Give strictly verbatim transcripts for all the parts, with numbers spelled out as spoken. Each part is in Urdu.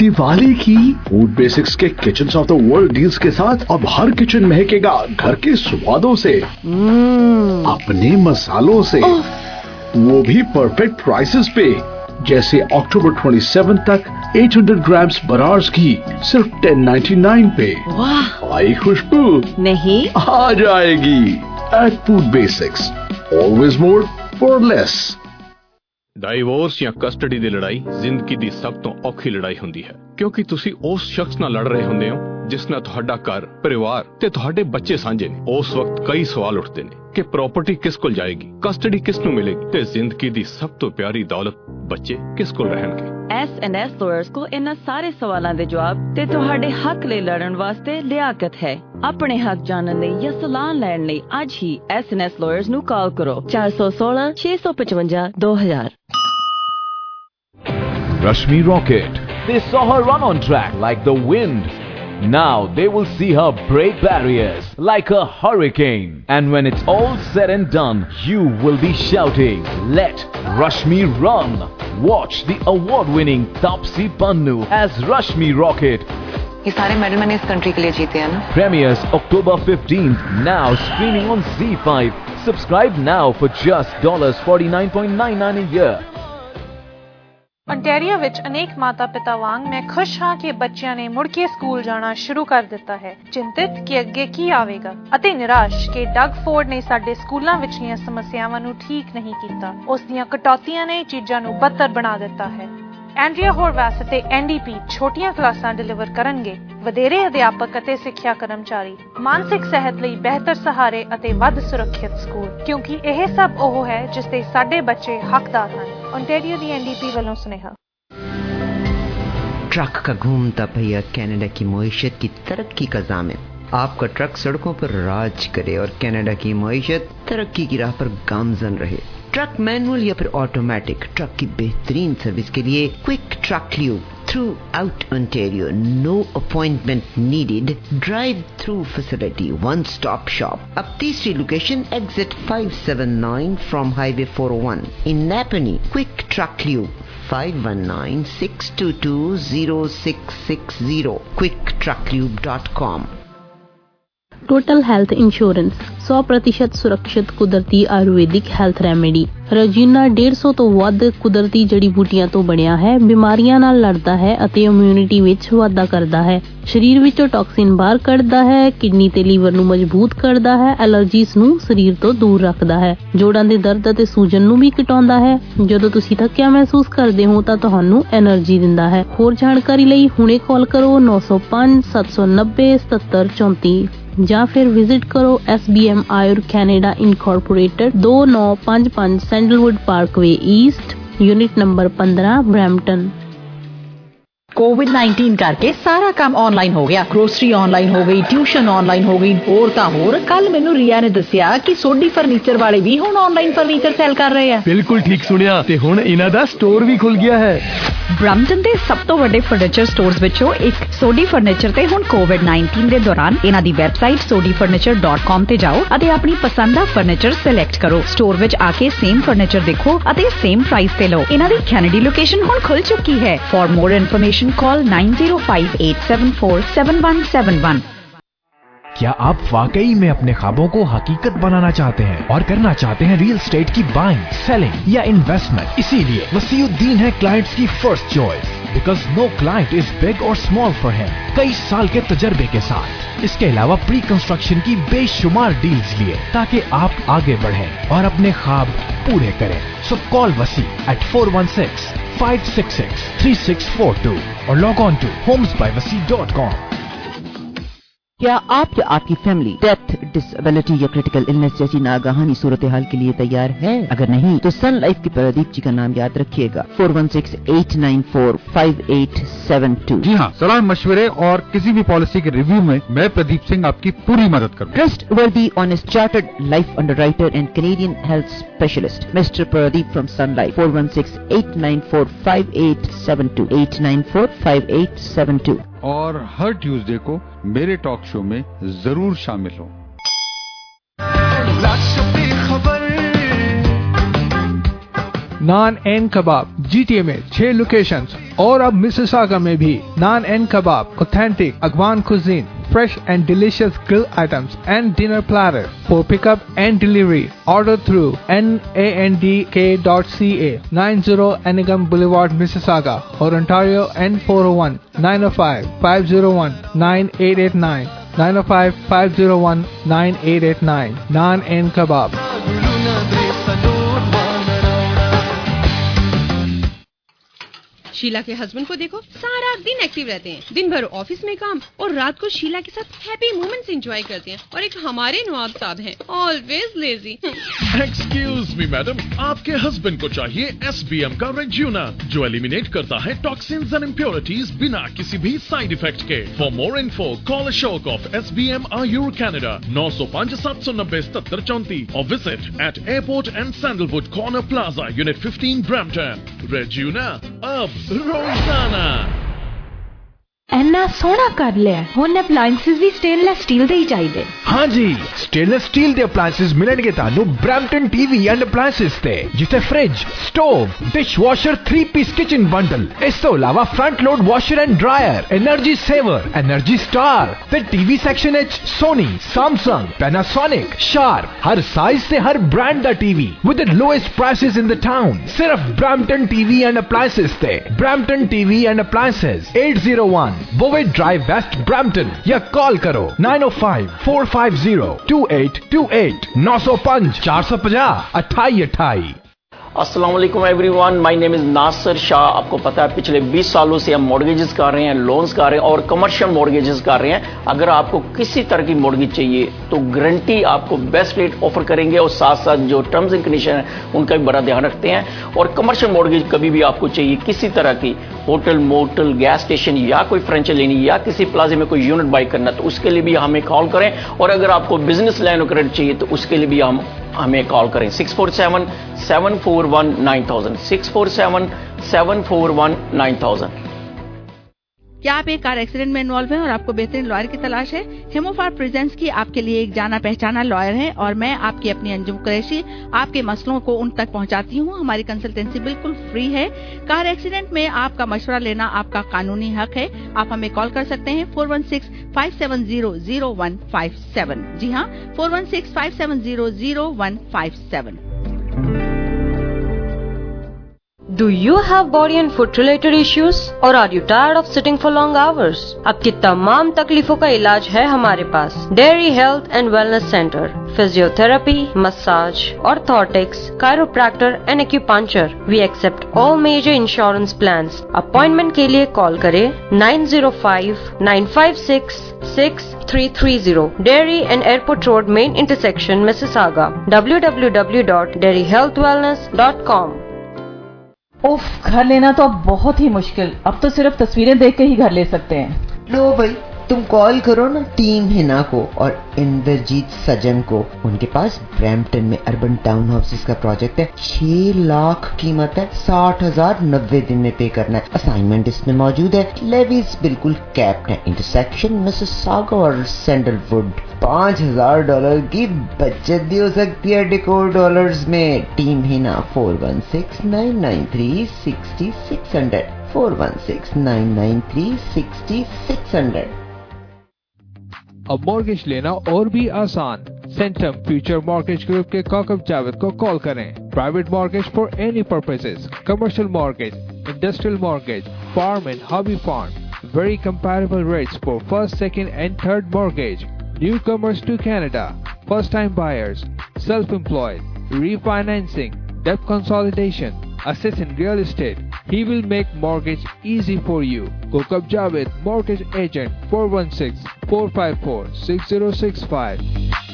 दिवाली की फूड बेसिक्स के kitchen of the world deals के साथ अब हर किचन महकेगा घर के स्वादों से, अपने मसालों से, वो भी परफेक्ट प्राइसेस पे। जैसे अक्टूबर सत्ताईस तक आठ सौ ग्राम्स बरार्स घी सिर्फ टेन नाइन्टी नाइन पे। वाह, आई खुशबू नहीं आ जाएगी। At food basics, always more for less. Divorce ਜਾਂ ਕਸਟਡੀ ਦੀ ਲੜਾਈ ਜ਼ਿੰਦਗੀ ਦੀ ਸਭ ਤੋਂ ਔਖੀ ਲੜਾਈ ਹੁੰਦੀ ਹੈ, ਕਿਉਂਕਿ ਤੁਸੀਂ ਉਸ ਸ਼ਖਸ ਨਾਲ ਲੜ ਰਹੇ ਹੁੰਦੇ ਹੋ ਜਿਸ ਨਾਲ ਤੁਹਾਡਾ ਘਰ, ਪਰਿਵਾਰ ਤੇ ਤੁਹਾਡੇ ਬੱਚੇ ਸਾਂਝੇ ਨੇ। ਉਸ ਵਕਤ ਕਈ ਸਵਾਲ ਉੱਠਦੇ ਨੇ ਕਿ ਪ੍ਰਾਪਰਟੀ ਕਿਸ ਕੋਲ ਜਾਏਗੀ, ਕਸਟਡੀ ਕਿਸ ਨੂੰ ਮਿਲੇਗੀ ਤੇ ਜ਼ਿੰਦਗੀ ਦੀ ਸਭ ਤੋਂ ਪਿਆਰੀ ਦੌਲਤ ਬੱਚੇ ਕਿਸ ਕੋਲ ਰਹਿਣਗੇ। ਐਸ ਐਂਡ ਐਸ ਲਾਇਰਸ ਕੋਲ ਇਹਨਾਂ ਸਾਰੇ ਸਵਾਲਾਂ ਦੇ ਜਵਾਬ ਤੇ ਤੁਹਾਡੇ ਹੱਕ ਲਈ ਲੜਨ ਵਾਸਤੇ ਲਿਆਕਤ ਹੈ। ਆਪਣੇ ਹੱਕ ਜਾਣਨ ਲਈ ਜਾਂ ਸਲਾਹ ਲੈਣ ਲਈ ਅੱਜ ਹੀ ਐਸ ਐਂਡ ਐਸ ਲਾਇਰਸ ਨੂੰ ਕਾਲ ਕਰੋ ਚਾਰ ਸੌ ਸੋਲਾਂ ਛੇ ਸੌ ਪਚਵੰਜਾ ਦੋ ਹਜ਼ਾਰ। Rashmi Rocket. They saw her run on track like the wind. Now they will see her break barriers like a hurricane. And when it's all said and done, you will be shouting, "Let Rashmi run!" Watch the award-winning Taapsee Pannu as Rashmi Rocket. ये सारे मेडल मैंने इस कंट्री के लिए जीते हैं ना। Premieres October fifteenth, now streaming on Z five. Subscribe now for just forty-nine ninety-nine a year. ontario ਵਿੱਚ ਅਨੇਕ ਮਾਤਾ ਪਿਤਾ ਵਾਂਗ ਮੈਂ ਖੁਸ਼ ਹਾਂ ਕਿ ਬੱਚਿਆਂ ਨੇ ਮੁੜ ਕੇ ਸਕੂਲ ਜਾਣਾ ਸ਼ੁਰੂ ਕਰ ਦਿੱਤਾ ਹੈ, ਚਿੰਤਿਤ ਕਿ ਅੱਗੇ ਕੀ ਆਵੇਗਾ ਅਤੇ ਨਿਰਾਸ਼ ਕਿ ਡਗ ਫੋਰਡ ਨੇ ਸਾਡੇ ਸਕੂਲਾਂ ਵਿਚਲੀਆਂ ਸਮੱਸਿਆਵਾਂ ਨੂੰ ਠੀਕ ਨਹੀਂ ਕੀਤਾ। ਉਸ ਦੀਆਂ ਕਟੌਤੀਆਂ ਨੇ ਚੀਜ਼ਾਂ ਨੂੰ ਬਦਤਰ ਬਣਾ ਦਿੱਤਾ ਹੈ। ਐਂਡਰੀਆ ਹੋਰਵੈਸ ਅਤੇ ਐਨ ਡੀ ਪੀ ਛੋਟੀਆਂ ਕਲਾਸਾਂ ਡਿਲੀਵਰ ਕਰਨਗੇ, ਵਧੇਰੇ ਅਧਿਆਪਕ ਅਤੇ ਸਿੱਖਿਆ ਕਰਮਚਾਰੀ, ਮਾਨਸਿਕ ਸਿਹਤ ਲਈ ਬਿਹਤਰ ਸਹਾਰੇ ਅਤੇ ਵੱਧ ਸੁਰੱਖਿਅਤ ਸਕੂਲ, ਕਿਉਂਕਿ ਇਹ ਸਭ ਉਹ ਹੈ ਜਿਸ ਦੇ ਸਾਡੇ ਬੱਚੇ ਹੱਕਦਾਰ ਹਨ। ontario ਦੀ ਐਨ ਡੀ ਪੀ ਵੱਲੋਂ ਸੁਨੇਹਾ। ट्रक का घूमता पहिया कनाडा की मईशत की तरक्की का ज़ामिन। आपका ट्रक सड़कों पर राज करे और कनाडा की मईशत तरक्की की राह पर गामजन रहे। ट्रक मैनुअल या फिर ऑटोमेटिक, ट्रक की बेहतरीन सर्विस के लिए quick truck lube throughout Ontario, no appointment needed, drive through facility, one stop shop. अब तीसरी location exit five seven nine from highway four O one in Napanee. Quick truck lube five one nine six two two zero six six zero quick truck lube dot com। Total health insurance सौ प्रतिशत सुरक्षित कुदरती आयुर्वेदिक हेल्थ रेमेडी। ਰਜੀਨਾ डेढ़ सौ ਤੋਂ ਵੱਧ ਕੁਦਰਤੀ ਜੜੀ ਬੂਟੀਆਂ ਤੋਂ ਬਣਿਆ ਹੈ, ਬਿਮਾਰੀਆਂ ਨਾਲ ਲੜਦਾ ਹੈ ਅਤੇ ਇਮਿਊਨਿਟੀ ਵਿੱਚ ਵਾਧਾ ਕਰਦਾ ਹੈ, ਸਰੀਰ ਵਿੱਚੋਂ ਟੌਕਸਿਨ ਬਾਹਰ ਕੱਢਦਾ ਹੈ, ਕਿਡਨੀ ਤੇ ਲੀਵਰ ਨੂੰ ਮਜ਼ਬੂਤ ਕਰਦਾ ਹੈ, ਐਲਰਜੀਜ਼ ਨੂੰ ਸਰੀਰ ਤੋਂ ਦੂਰ ਰੱਖਦਾ ਹੈ, ਜੋੜਾਂ ਦੇ ਦਰਦ ਅਤੇ ਸੂਜਨ ਨੂੰ ਵੀ ਘਟਾਉਂਦਾ ਹੈ। ਜਦੋਂ ਤੁਸੀਂ ਥੱਕਿਆ ਮਹਿਸੂਸ ਕਰਦੇ ਹੋ ਤਾਂ ਤੁਹਾਨੂੰ એનર્ਜੀ ਦਿੰਦਾ ਹੈ। ਹੋਰ ਜਾਣਕਾਰੀ ਲਈ ਹੁਣੇ ਕਾਲ ਕਰੋ ਨੌ ਸੌ ਪੰਜ ਸੱਤ ਸੌ ਨੱਬੇ ਸਤੱਤਰ ਚੌਂਤੀ ਜਾਂ ਫਿਰ ਵਿਜ਼ਿਟ ਕਰੋ S B M Ayur Canada incorporated ਦੋ ਨੌ ਪੰਜ ਪੰਜ Sandalwood Parkway East, unit number पंद्रह ब्रैम्पटन। कोविड नाइनटीन करके सारा काम ऑनलाइन हो गया, ग्रोसरी ऑनलाइन हो गई, ट्यूशन ऑनलाइन हो गई, होर तां होर। कल मैनू रिया ने दसिया कि सोडी फर्नीचर वाले भी हुण ऑनलाइन फर्नीचर सेल कर रहे हैं। बिल्कुल ठीक सुनिया, ते हुण इन्हां दा स्टोर भी खुल गया है। ब्रैम्पटन दे सब तो वड्डे फर्नीचर स्टोर्स विचों एक सोडी फर्नीचर ते हुण कोविड नाइनटीन दे दौरान इन्हां दी website Sodhi furniture dot com ते जाओ अते अपनी पसंद दा फर्नीचर सिलेक्ट करो। स्टोर विच आके सेम फर्नीचर देखो अते सेम प्राइस ते लो। इन्हां दी कैनेडी लोकेशन हुण खुल चुकी है। For more information call nine zero five eight seven four seven one seven one. क्या आप वाकई में अपने ख्वाबों को हकीकत बनाना चाहते हैं और करना चाहते हैं रियल एस्टेट की बाइंग, सेलिंग या इन्वेस्टमेंट? इसीलिए वसीउद्दीन है क्लाइंट्स की first choice, because no client is big or small for him. कई साल के तजर्बे के साथ इसके अलावा प्री कंस्ट्रक्शन की बेशुमार डील्स लिए ताकि आप आगे बढ़ें और अपने ख्वाब पूरे करें। So call Wasi at four one six five six six three six four two और log on to homes by Wasi dot com. क्या आप या आपकी फैमिली डेथ, डिसेबिलिटी या क्रिटिकल इलनेस जैसी नागहानी सूरत हाल के लिए तैयार है? अगर नहीं तो सन लाइफ के प्रदीप जी का नाम याद रखिएगा, four one six eight nine four five eight seven two. जी हाँ, सलाह मशवरे और किसी भी पॉलिसी के रिव्यू में मैं प्रदीप सिंह आपकी पूरी मदद करूँगा। Trustworthy honest chartered life underwriter and Canadian health specialist mister Pradeep from Sun Life, four one six eight nine four five eight seven two eight nine four five eight seven two. और हर ट्यूसडे को मेरे टॉक शो में जरूर शामिल हो। नान and kebab G T A में छह लोकेशंस, और अब मिसिसागा में भी naan and kebab, authentic Afghan cuisine, fresh and delicious grill items and dinner platter for pickup and delivery. Order through nandk dot c a, ninety Anigam Boulevard, Mississauga, or Ontario, N four oh one, nine oh five, five oh one, nine eight eight nine, nine oh five, five oh one, nine eight eight nine. Naan and Kebab. Sheela के हस्बैंड को देखो, सारा दिन एक्टिव रहते हैं, दिन भर ऑफिस में काम और रात को शीला के साथ हैप्पी मोमेंट्स एंजॉय करते हैं। और एक हमारे नवाब साहब हैं, always lazy. Excuse me madam, आपके हस्बैंड को चाहिए एस बी एम का रेज्यूना, जो एलिमिनेट करता है टॉक्सिन्स एंड इम्प्योरिटीज बिना किसी भी साइड इफेक्ट के। For more info call Ashok of S B M Ayur Canada नौ सौ पाँच सात सौ नब्बे सत्तर चौंतीस और visit at airport and Sandalwood corner plaza unit fifteen Brampton. रेज्यूना अब रोजाना। ਇੰਨਾ ਸੋਹਣਾ ਕਰ ਲਿਆ, ਹੁਣ ਅਪਲਾਈਐਂਸਸ ਵੀ ਸਟੇਨਲੈਸ ਸਟੀਲ ਦੇ ਹੀ ਚਾਹੀਦੇ। हाँ जी, स्टेनलेस स्टील ਦੇ ਅਪਲਾਈਐਂਸਸ ਮਿਲਣਗੇ ਤੁਹਾਨੂੰ ਬ੍ਰੈਂਪਟਨ ਟੀਵੀ ਐਂਡ ਅਪਲਾਈਐਂਸਸ ਤੇ, ਜਿੱਥੇ fridge, stove, dishwasher, three piece kitchen bundle, ਇਸ ਤੋਂ ਇਲਾਵਾ front load washer and dryer, energy saver, energy star ਤੇ ਟੀਵੀ ਸੈਕਸ਼ਨ ਵਿੱਚ ਸੋਨੀ, ਸੈਮਸੰਗ, ਪੈਨਾਸੋਨਿਕ, ਸ਼ਾਰਪ, ਹਰ ਸਾਈਜ਼ ਤੇ ਹਰ ਬ੍ਰਾਂਡ ਦਾ TV with the lowest prices in the town. ਸਿਰਫ ਬ੍ਰੈਂਪਟਨ ਟੀਵੀ ਐਂਡ ਅਪਲਾਈਐਂਸਸ ਤੇ। Brampton TV and appliances eight oh one Bovett Drive West Brampton या कॉल करो nine oh five, four five oh, two eight two eight, nine oh five, four five zero, अट्ठाई अट्ठाई। अस्सलाम वालेकुम everyone, my name is Nasir Shah. आपको पता है पिछले बीस सालों से हम मॉर्गेजेस कर रहे हैं, लोन्स कर रहे हैं और कमर्शियल मॉर्गेजेस कर रहे हैं। अगर आपको किसी तरह की मॉर्गेज चाहिए तो गारंटी आपको बेस्ट रेट ऑफर करेंगे और साथ साथ जो टर्म्स एंड कंडीशन है उनका भी बड़ा ध्यान रखते हैं। और कमर्शियल मॉर्गेज कभी भी आपको चाहिए किसी तरह की, होटल, मोटल, गैस स्टेशन या कोई फ्रेंचाइजी लेनी या किसी प्लाजे में कोई यूनिट बाई करना, तो उसके लिए भी हमें कॉल करें। और अगर आपको बिजनेस लाइन ऑफ क्रेडिट चाहिए तो उसके लिए भी हम हमें कॉल करें six four seven seven four one nine thousand, six four seven seven four one nine thousand. क्या आप एक कार एक्सीडेंट में इन्वॉल्व हैं और आपको बेहतरीन लॉयर की तलाश है? हेमोफार प्रेजेंस की आपके लिए एक जाना पहचाना लॉयर है और मैं आपकी अपनी अंजुम कुरैशी आपके मसलों को उन तक पहुंचाती हूं। हमारी कंसल्टेंसी बिल्कुल फ्री है। कार एक्सीडेंट में आपका मशवरा लेना आपका कानूनी हक है। आप हमें कॉल कर सकते हैं four one six five seven zero zero one five seven. जी हाँ, four one six five seven zero zero one five seven. Do you have body and foot related issues or are you tired of sitting for long hours? आपकी तमाम तकलीफों का इलाज है हमारे पास। Derry health and wellness centre, physiotherapy, massage, orthotics, chiropractor and acupuncture. We accept all major insurance plans. Appointment के लिए कॉल करें nine oh five, nine five six, six three three zero, Dairy and Airport Road, Main Intersection, Mississauga. w w w dot dairy health wellness dot com। उफ, घर लेना तो अब बहुत ही मुश्किल। अब तो सिर्फ तस्वीरें देख के ही घर ले सकते हैं। लो भाई, तुम कॉल करो ना टीम हिना को और इंद्रजीत सजन को। उनके पास ब्रैम्पटन में अर्बन टाउन हाउसेस का प्रोजेक्ट है। छह लाख कीमत है, साठ हजार नब्बे दिन में पे करना है। असाइनमेंट इसमें मौजूद है। लेवीज बिल्कुल कैप्ड है। इंटरसेक्शन मिसिसागा और सैंडलवुड। पाँच हजार डॉलर की बचत भी हो सकती है डेकोर डॉलर्स में। Team Hina four one six nine nine three six six hundred, four one six nine nine three six six hundred. अब मॉर्गेज लेना और भी आसान। सेंटम फ्यूचर मॉर्गेज ग्रुप के काकब जावेद को कॉल करें। Private mortgage for any purposes, commercial mortgage, industrial mortgage, farm and hobby farm. Very comparable rates for first, second and third mortgage. Newcomers to Canada, first time buyers, self-employed, refinancing, debt consolidation, assets in real estate. He will make mortgage easy for you. Kokab Javed, mortgage agent, four one six, four five four, six zero six five.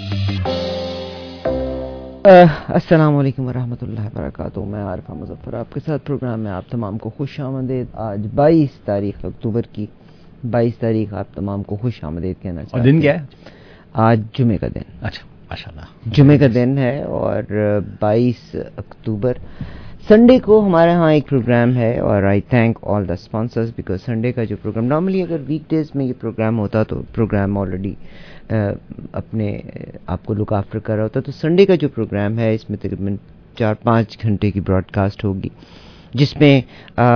अस्सलाम वालेकुम वरहमतुल्लाहि वबरकातुहू। मैं आरिफ मुज़फ़्फ़र आपके साथ प्रोग्राम में आप तमाम को खुश आमदीद। आज बाईस तारीख अक्टूबर की बाईस तारीख आप तमाम को खुश आमदीद कहना चाहते हैं। और दिन क्या है? आज जुमे का दिन। अच्छा, माशाल्लाह, जुमे का दिन है और बाईस अक्टूबर संडे को हमारे यहाँ एक प्रोग्राम है। और I thank all the sponsors because Sunday का जो प्रोग्राम, नॉर्मली अगर वीकडेज में ये प्रोग्राम होता तो प्रोग्राम ऑलरेडी अपने आपको लुक आफ्टर कर रहा होता। तो संडे का जो प्रोग्राम है इसमें तकरीबन चार पाँच घंटे की ब्रॉडकास्ट होगी, जिसमें आ,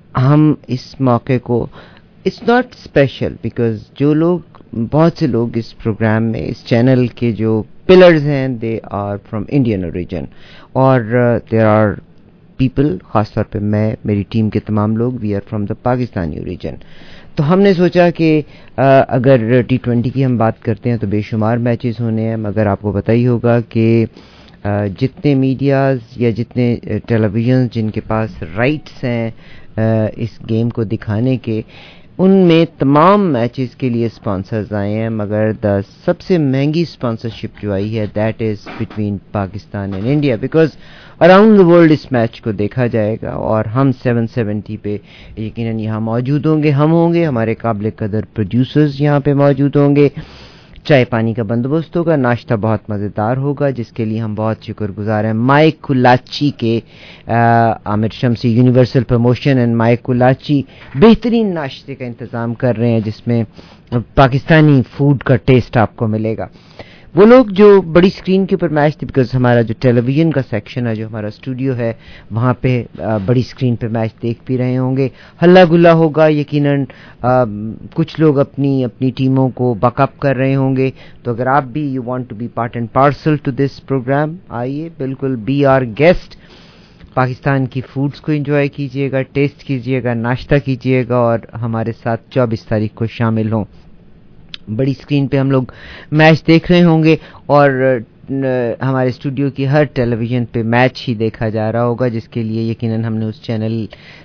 हम इस मौके को, इट्स नॉट स्पेशल बिकॉज जो लोग, बहुत से लोग इस प्रोग्राम में, इस चैनल के जो पिलर्स हैं, they are from Indian origin, और देयर आर पीपल, खासतौर पे मैं, मेरी टीम के तमाम लोग, we are from the Pakistani origin. तो हमने सोचा कि अगर टी ट्वेंटी की हम बात करते हैं तो बेशुमार मैचेस होने हैं, मगर आपको पता ही होगा कि जितने मीडियाज़ या जितने टेलीविज़न जिनके पास राइट्स हैं इस गेम को दिखाने के, उनमें तमाम मैचेस के लिए स्पॉन्सर्स आए हैं, मगर द सबसे महंगी स्पॉन्सरशिप जो आई है that is between Pakistan and India, because around the world इस मैच को देखा जाएगा और हम सेवन सेवेंटी पे यकीनन यहाँ मौजूद होंगे. हम होंगे, हमारे काबिल कदर प्रोड्यूसर्स यहाँ पे मौजूद होंगे, चाय पानी का बंदोबस्त होगा, नाश्ता बहुत मज़ेदार होगा, जिसके लिए हम बहुत शुक्रगुजार हैं माइक कुलाची के, Aamir Shamsi universal promotion and Mike Kulachi बेहतरीन नाश्ते का इंतज़ाम कर रहे हैं जिसमें पाकिस्तानी फूड का टेस्ट आपको मिलेगा. वो लोग जो बड़ी स्क्रीन के ऊपर मैच थे, बिकॉज हमारा जो टेलीविज़न का सेक्शन है, जो हमारा स्टूडियो है, वहाँ पे बड़ी स्क्रीन पे मैच देख भी रहे होंगे, हल्ला गुल्ला होगा, यकीनन कुछ लोग अपनी अपनी टीमों को बकअप कर रहे होंगे. तो अगर आप भी you want to be part and parcel to this programme, आइए, बिल्कुल बी आवर गेस्ट. पाकिस्तान की फूड्स को एंजॉय कीजिएगा, टेस्ट कीजिएगा, नाश्ता कीजिएगा और हमारे साथ चौबीस तारीख को शामिल हों. बड़ी स्क्रीन पे हम लोग मैच देख रहे होंगे और हमारे स्टूडियो की हर टेलीविज़न पे मैच ही देखा जा रहा होगा, जिसके लिए यकीनन हमने उस चैनल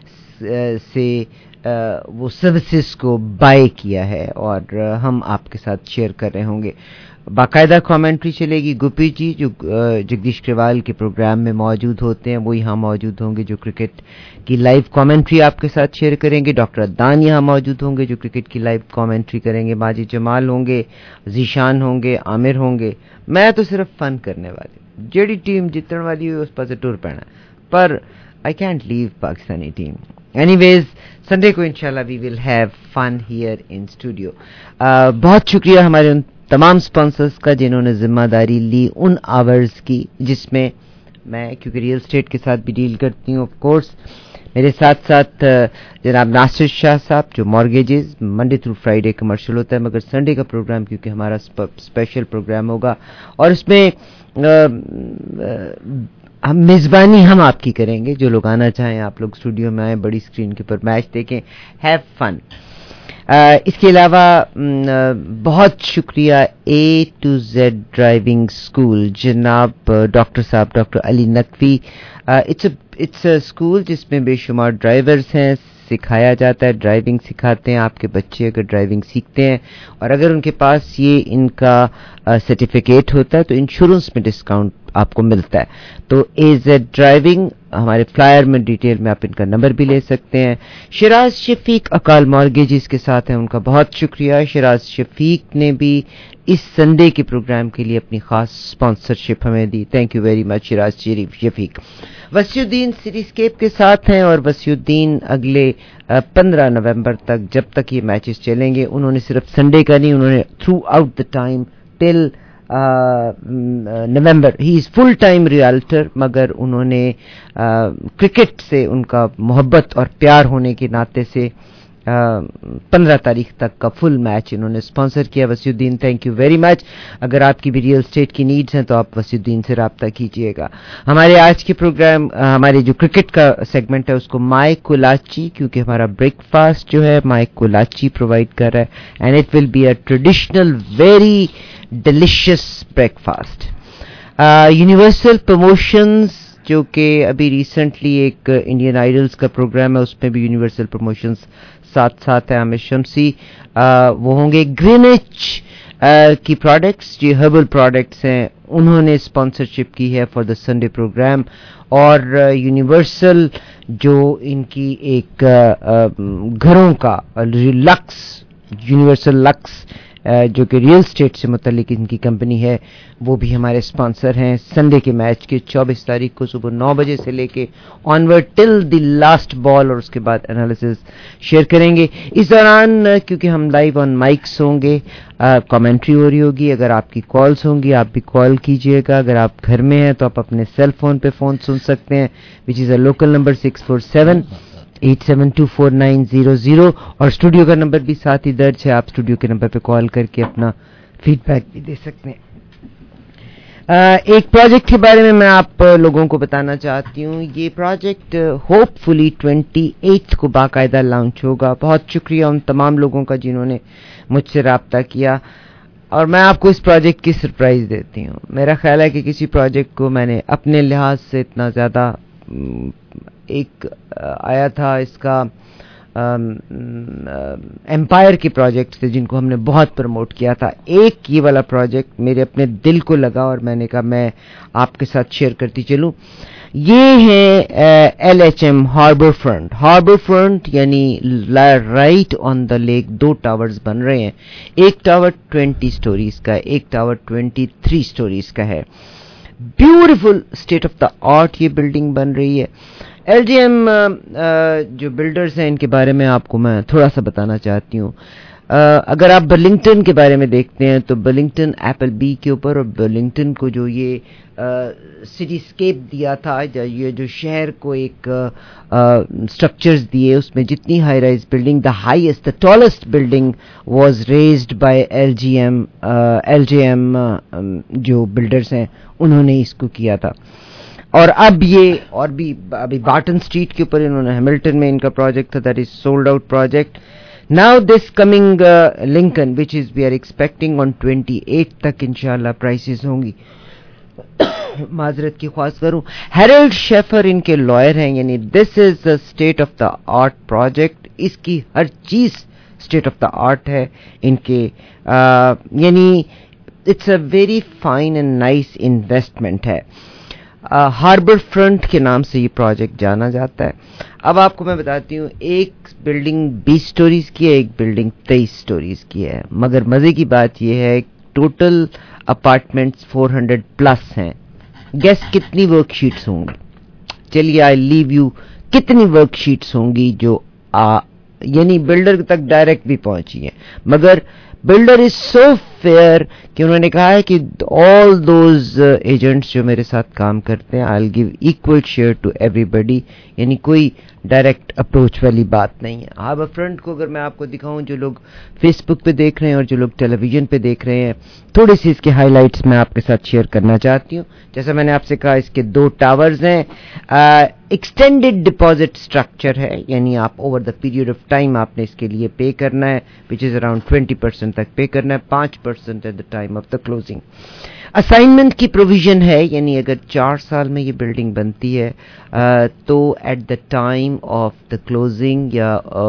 से वो सर्विसेज को बाय किया है और हम आपके साथ शेयर कर रहे होंगे. बाकायदा कमेंट्री चलेगी. गुप्पी जी जो जगदीश ग्रेवाल के प्रोग्राम में मौजूद होते हैं वो यहाँ मौजूद होंगे, जो क्रिकेट की लाइव कमेंट्री आपके साथ शेयर करेंगे. डॉक्टर अद्दान यहाँ मौजूद होंगे जो क्रिकेट की लाइव कमेंट्री करेंगे. माजिद जमाल होंगे, जीशान होंगे, आमिर होंगे. मैं तो सिर्फ फन करने वाली, जेडी टीम जीतने वाली है उस पर से टूर पैना, पर I can't leave Pakistani team. Anyways, Sunday को इंशाल्लाह we will have fun here in studio. बहुत शुक्रिया हमारे उन तमाम स्पॉन्सर्स का जिन्होंने जिम्मेदारी ली उन आवर्स की जिसमें मैं, क्योंकि रियल स्टेट के साथ भी डील करती हूँ, ऑफ कोर्स मेरे साथ साथ जनाब नासिर शाह साहब जो mortgages, Monday through Friday commercial होता है, मगर संडे का प्रोग्राम क्योंकि हमारा स्पेशल प्रोग्राम होगा और इसमें हम मेज़बानी हम आपकी करेंगे. जो लोग आना चाहें आप लोग स्टूडियो में आएँ, बड़ी स्क्रीन के ऊपर मैच देखें, हैव फन. Uh, इसके अलावा बहुत शुक्रिया A to Z driving school, जनाब डॉक्टर साहब doctor Ali Naqvi. It's it's a school जिसमें बेशुमार ड्राइवर्स हैं, सिखाया जाता है, ड्राइविंग सिखाते हैं. आपके बच्चे अगर ड्राइविंग सीखते हैं और अगर उनके पास ये इनका सर्टिफिकेट होता है तो इंश्योरेंस में डिस्काउंट आपको मिलता है. तो ए जेड ड्राइविंग, हमारे फ्लायर में डिटेल में आप इनका नंबर भी ले सकते हैं. शिराज शफीक अकाल मॉर्गेजेस के साथ हैं, उनका बहुत शुक्रिया. शिराज शफीक ने भी इस संडे के प्रोग्राम के लिए अपनी खास स्पॉन्सरशिप हमें दी. Thank you very much Shiraz Shafiq. Wasiuddin Cityscape के साथ हैं और वसीउद्दीन अगले पंद्रह नवंबर तक, जब तक ये मैचेस चलेंगे, उन्होंने सिर्फ संडे का नहीं, उन्होंने throughout the time till November, he is full time realtor, मगर उन्होंने क्रिकेट से उनका मोहब्बत और प्यार होने के नाते से पंद्रह तारीख तक का फुल मैच इन्होंने स्पॉन्सर किया. Wasiuddin, thank you very much. अगर आपकी भी रियल स्टेट की नीड्स हैं तो आप वसीउद्दीन से रब्ता कीजिएगा. हमारे आज के प्रोग्राम, हमारे जो क्रिकेट का सेगमेंट है उसको माइक कुलाची, क्योंकि हमारा ब्रेकफास्ट जो है माइक कुलाची प्रोवाइड कर रहा है, and it will be a traditional very delicious breakfast. Universal promotions जो कि अभी रिसेंटली एक इंडियन आइडल्स का प्रोग्राम है, उसमें भी यूनिवर्सल प्रमोशंस साथ साथ है. आमिर शम्सी वो होंगे. ग्रीनिच की प्रोडक्ट्स, जो हर्बल प्रोडक्ट्स हैं, उन्होंने स्पॉन्सरशिप की है फॉर द संडे प्रोग्राम. और यूनिवर्सल जो इनकी एक घरों का लक्स, यूनिवर्सल लक्स जो कि रियल स्टेट से मुतल्लिक इनकी कंपनी है, वो भी हमारे स्पॉन्सर हैं. संडे के मैच के चौबीस तारीख को सुबह नौ बजे से लेके onward till the last ball और उसके बाद एनालिसिस शेयर करेंगे. इस दौरान क्योंकि हम लाइव ऑन माइक्स होंगे, कमेंट्री हो रही होगी, अगर आपकी कॉल्स होंगी आप भी कॉल कीजिएगा. अगर आप घर में हैं तो आप अपने सेल फोन पे फ़ोन सुन सकते हैं, which is a local number six four seven eight seven two four nine zero zero और स्टूडियो का नंबर भी साथ ही दर्ज है, आप स्टूडियो के नंबर पे कॉल करके अपना फीडबैक भी दे सकते हैं। uh, एक प्रोजेक्ट के बारे में मैं आप लोगों को बताना चाहती हूँ। ये प्रोजेक्ट होपफुली अट्ठाईस को बाकायदा लॉन्च होगा। बहुत शुक्रिया उन तमाम लोगों का जिन्होंने मुझसे राब्ता किया और मैं आपको इस प्रोजेक्ट की सरप्राइज देती हूँ। मेरा ख्याल है कि किसी प्रोजेक्ट को मैंने अपने लिहाज से इतना ज़्यादा, एक आया था इसका एम्पायर के प्रोजेक्ट थे जिनको हमने बहुत प्रमोट किया था, एक ये वाला प्रोजेक्ट मेरे अपने दिल को लगा और मैंने कहा मैं आपके साथ शेयर करती चलूं। ये है L H M harbour front. Harbour front यानी राइट ऑन द लेक दो टावर्स बन रहे हैं। एक टावर ट्वेंटी स्टोरीज का, एक टावर ट्वेंटी थ्री स्टोरीज का है। Beautiful state of the art ये बिल्डिंग बन रही है। एल जी एम जो बिल्डर्स हैं इनके बारे में आपको मैं थोड़ा सा बताना चाहती हूँ। अगर आप बर्लिंगटन के बारे में देखते हैं तो बर्लिंगटन एप्पल बी के ऊपर, और बर्लिंगटन को जो ये सिटी स्केप दिया था, ये जो शहर को एक स्ट्रक्चर्स दिए, उसमें जितनी high rise building, the highest the tallest building was raised by L G M L G M जो बिल्डर्स हैं उन्होंने इसको किया था। और अब ये और भी अभी बार्टन स्ट्रीट के ऊपर इन्होंने हैमिल्टन में इनका प्रोजेक्ट था, that is sold out project. Now this coming Lincoln which is we are expecting on twenty eight तक इंशाल्लाह प्राइसेस होंगी। माजरत की ख्वाहिश करूं, हैरोल्ड शेफर इनके लॉयर हैं, यानी this is the state of the art project. इसकी हर चीज स्टेट ऑफ द आर्ट है इनके, यानी it's a very fine and nice investment है। हार्बर फ्रंट के नाम से ये प्रोजेक्ट जाना जाता है। अब आपको मैं बताती हूँ, एक बिल्डिंग बीस स्टोरीज की है, एक बिल्डिंग तेईस स्टोरीज की है, मगर मजे की बात यह है टोटल अपार्टमेंट्स चार सौ प्लस हैं। गेस कितनी वर्कशीट्स होंगी? चलिए आई लीव यू, कितनी वर्कशीट्स होंगी जो आ यानी बिल्डर तक डायरेक्ट भी पहुंची है। मगर बिल्डर इज सो फेयर कि उन्होंने कहा है कि ऑल दोज एजेंट्स जो मेरे साथ काम करते हैं, I will give equal share to everybody, यानी कोई डायरेक्ट अप्रोच वाली बात नहीं है। हार्बर फ्रंट को अगर मैं आपको दिखाऊं, जो लोग फेसबुक पे देख रहे हैं और जो लोग टेलीविजन पे देख रहे हैं, थोड़ी सी इसके हाइलाइट्स मैं आपके साथ शेयर करना चाहती हूँ। जैसा मैंने आपसे कहा, इसके दो टावर्स हैं, एक्सटेंडेड डिपॉजिट स्ट्रक्चर है, यानी आप over the period of time आपने इसके लिए पे करना है, which is around twenty percent तक पे करना है, पांच percent at the time of the closing. Assignment की प्रोविजन है, यानी अगर चार साल में ये बिल्डिंग बनती है आ, तो at the time of the closing या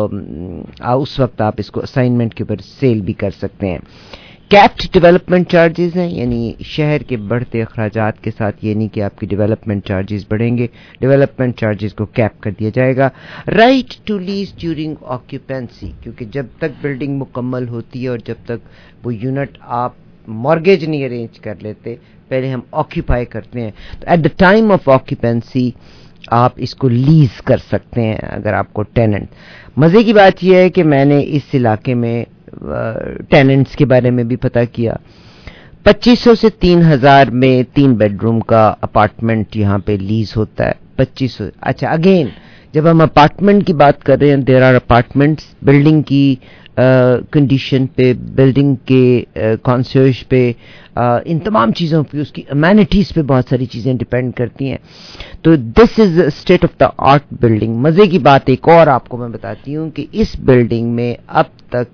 आ, उस वक्त आप इसको असाइनमेंट के ऊपर सेल भी कर सकते हैं। कैप्ड डेवलपमेंट चार्जेस हैं, यानी शहर के बढ़ते अखराजात के साथ ये नहीं कि आपकी डेवलपमेंट चार्जेस बढ़ेंगे, डेवलपमेंट चार्जेस को कैप कर दिया जाएगा। Right to lease during occupancy, क्योंकि जब तक बिल्डिंग मुकम्मल होती है और जब तक वो यूनिट आप मॉर्गेज नहीं अरेंज कर लेते, पहले हम ऑक्यूपाई करते हैं, तो at the time of occupancy आप इसको लीज कर सकते हैं अगर आपको टेनेंट। मजे की बात यह है कि मैंने इस इलाके में टेनेंट्स के बारे में भी पता किया। पच्चीस सौ से तीन हजार में तीन बेडरूम का अपार्टमेंट यहाँ पे लीज होता है। पच्चीस सौ। अच्छा, अगेन जब हम अपार्टमेंट की बात कर रहे हैं, देयर आर अपार्टमेंट्स, बिल्डिंग की कंडीशन uh, पे, बिल्डिंग के कॉन्सर्ज uh, पे, uh, इन तमाम चीज़ों पे, उसकी अमेनिटीज़ पे बहुत सारी चीज़ें डिपेंड करती हैं। तो this is state of the art building. मज़े की बात एक और आपको मैं बताती हूँ कि इस बिल्डिंग में अब तक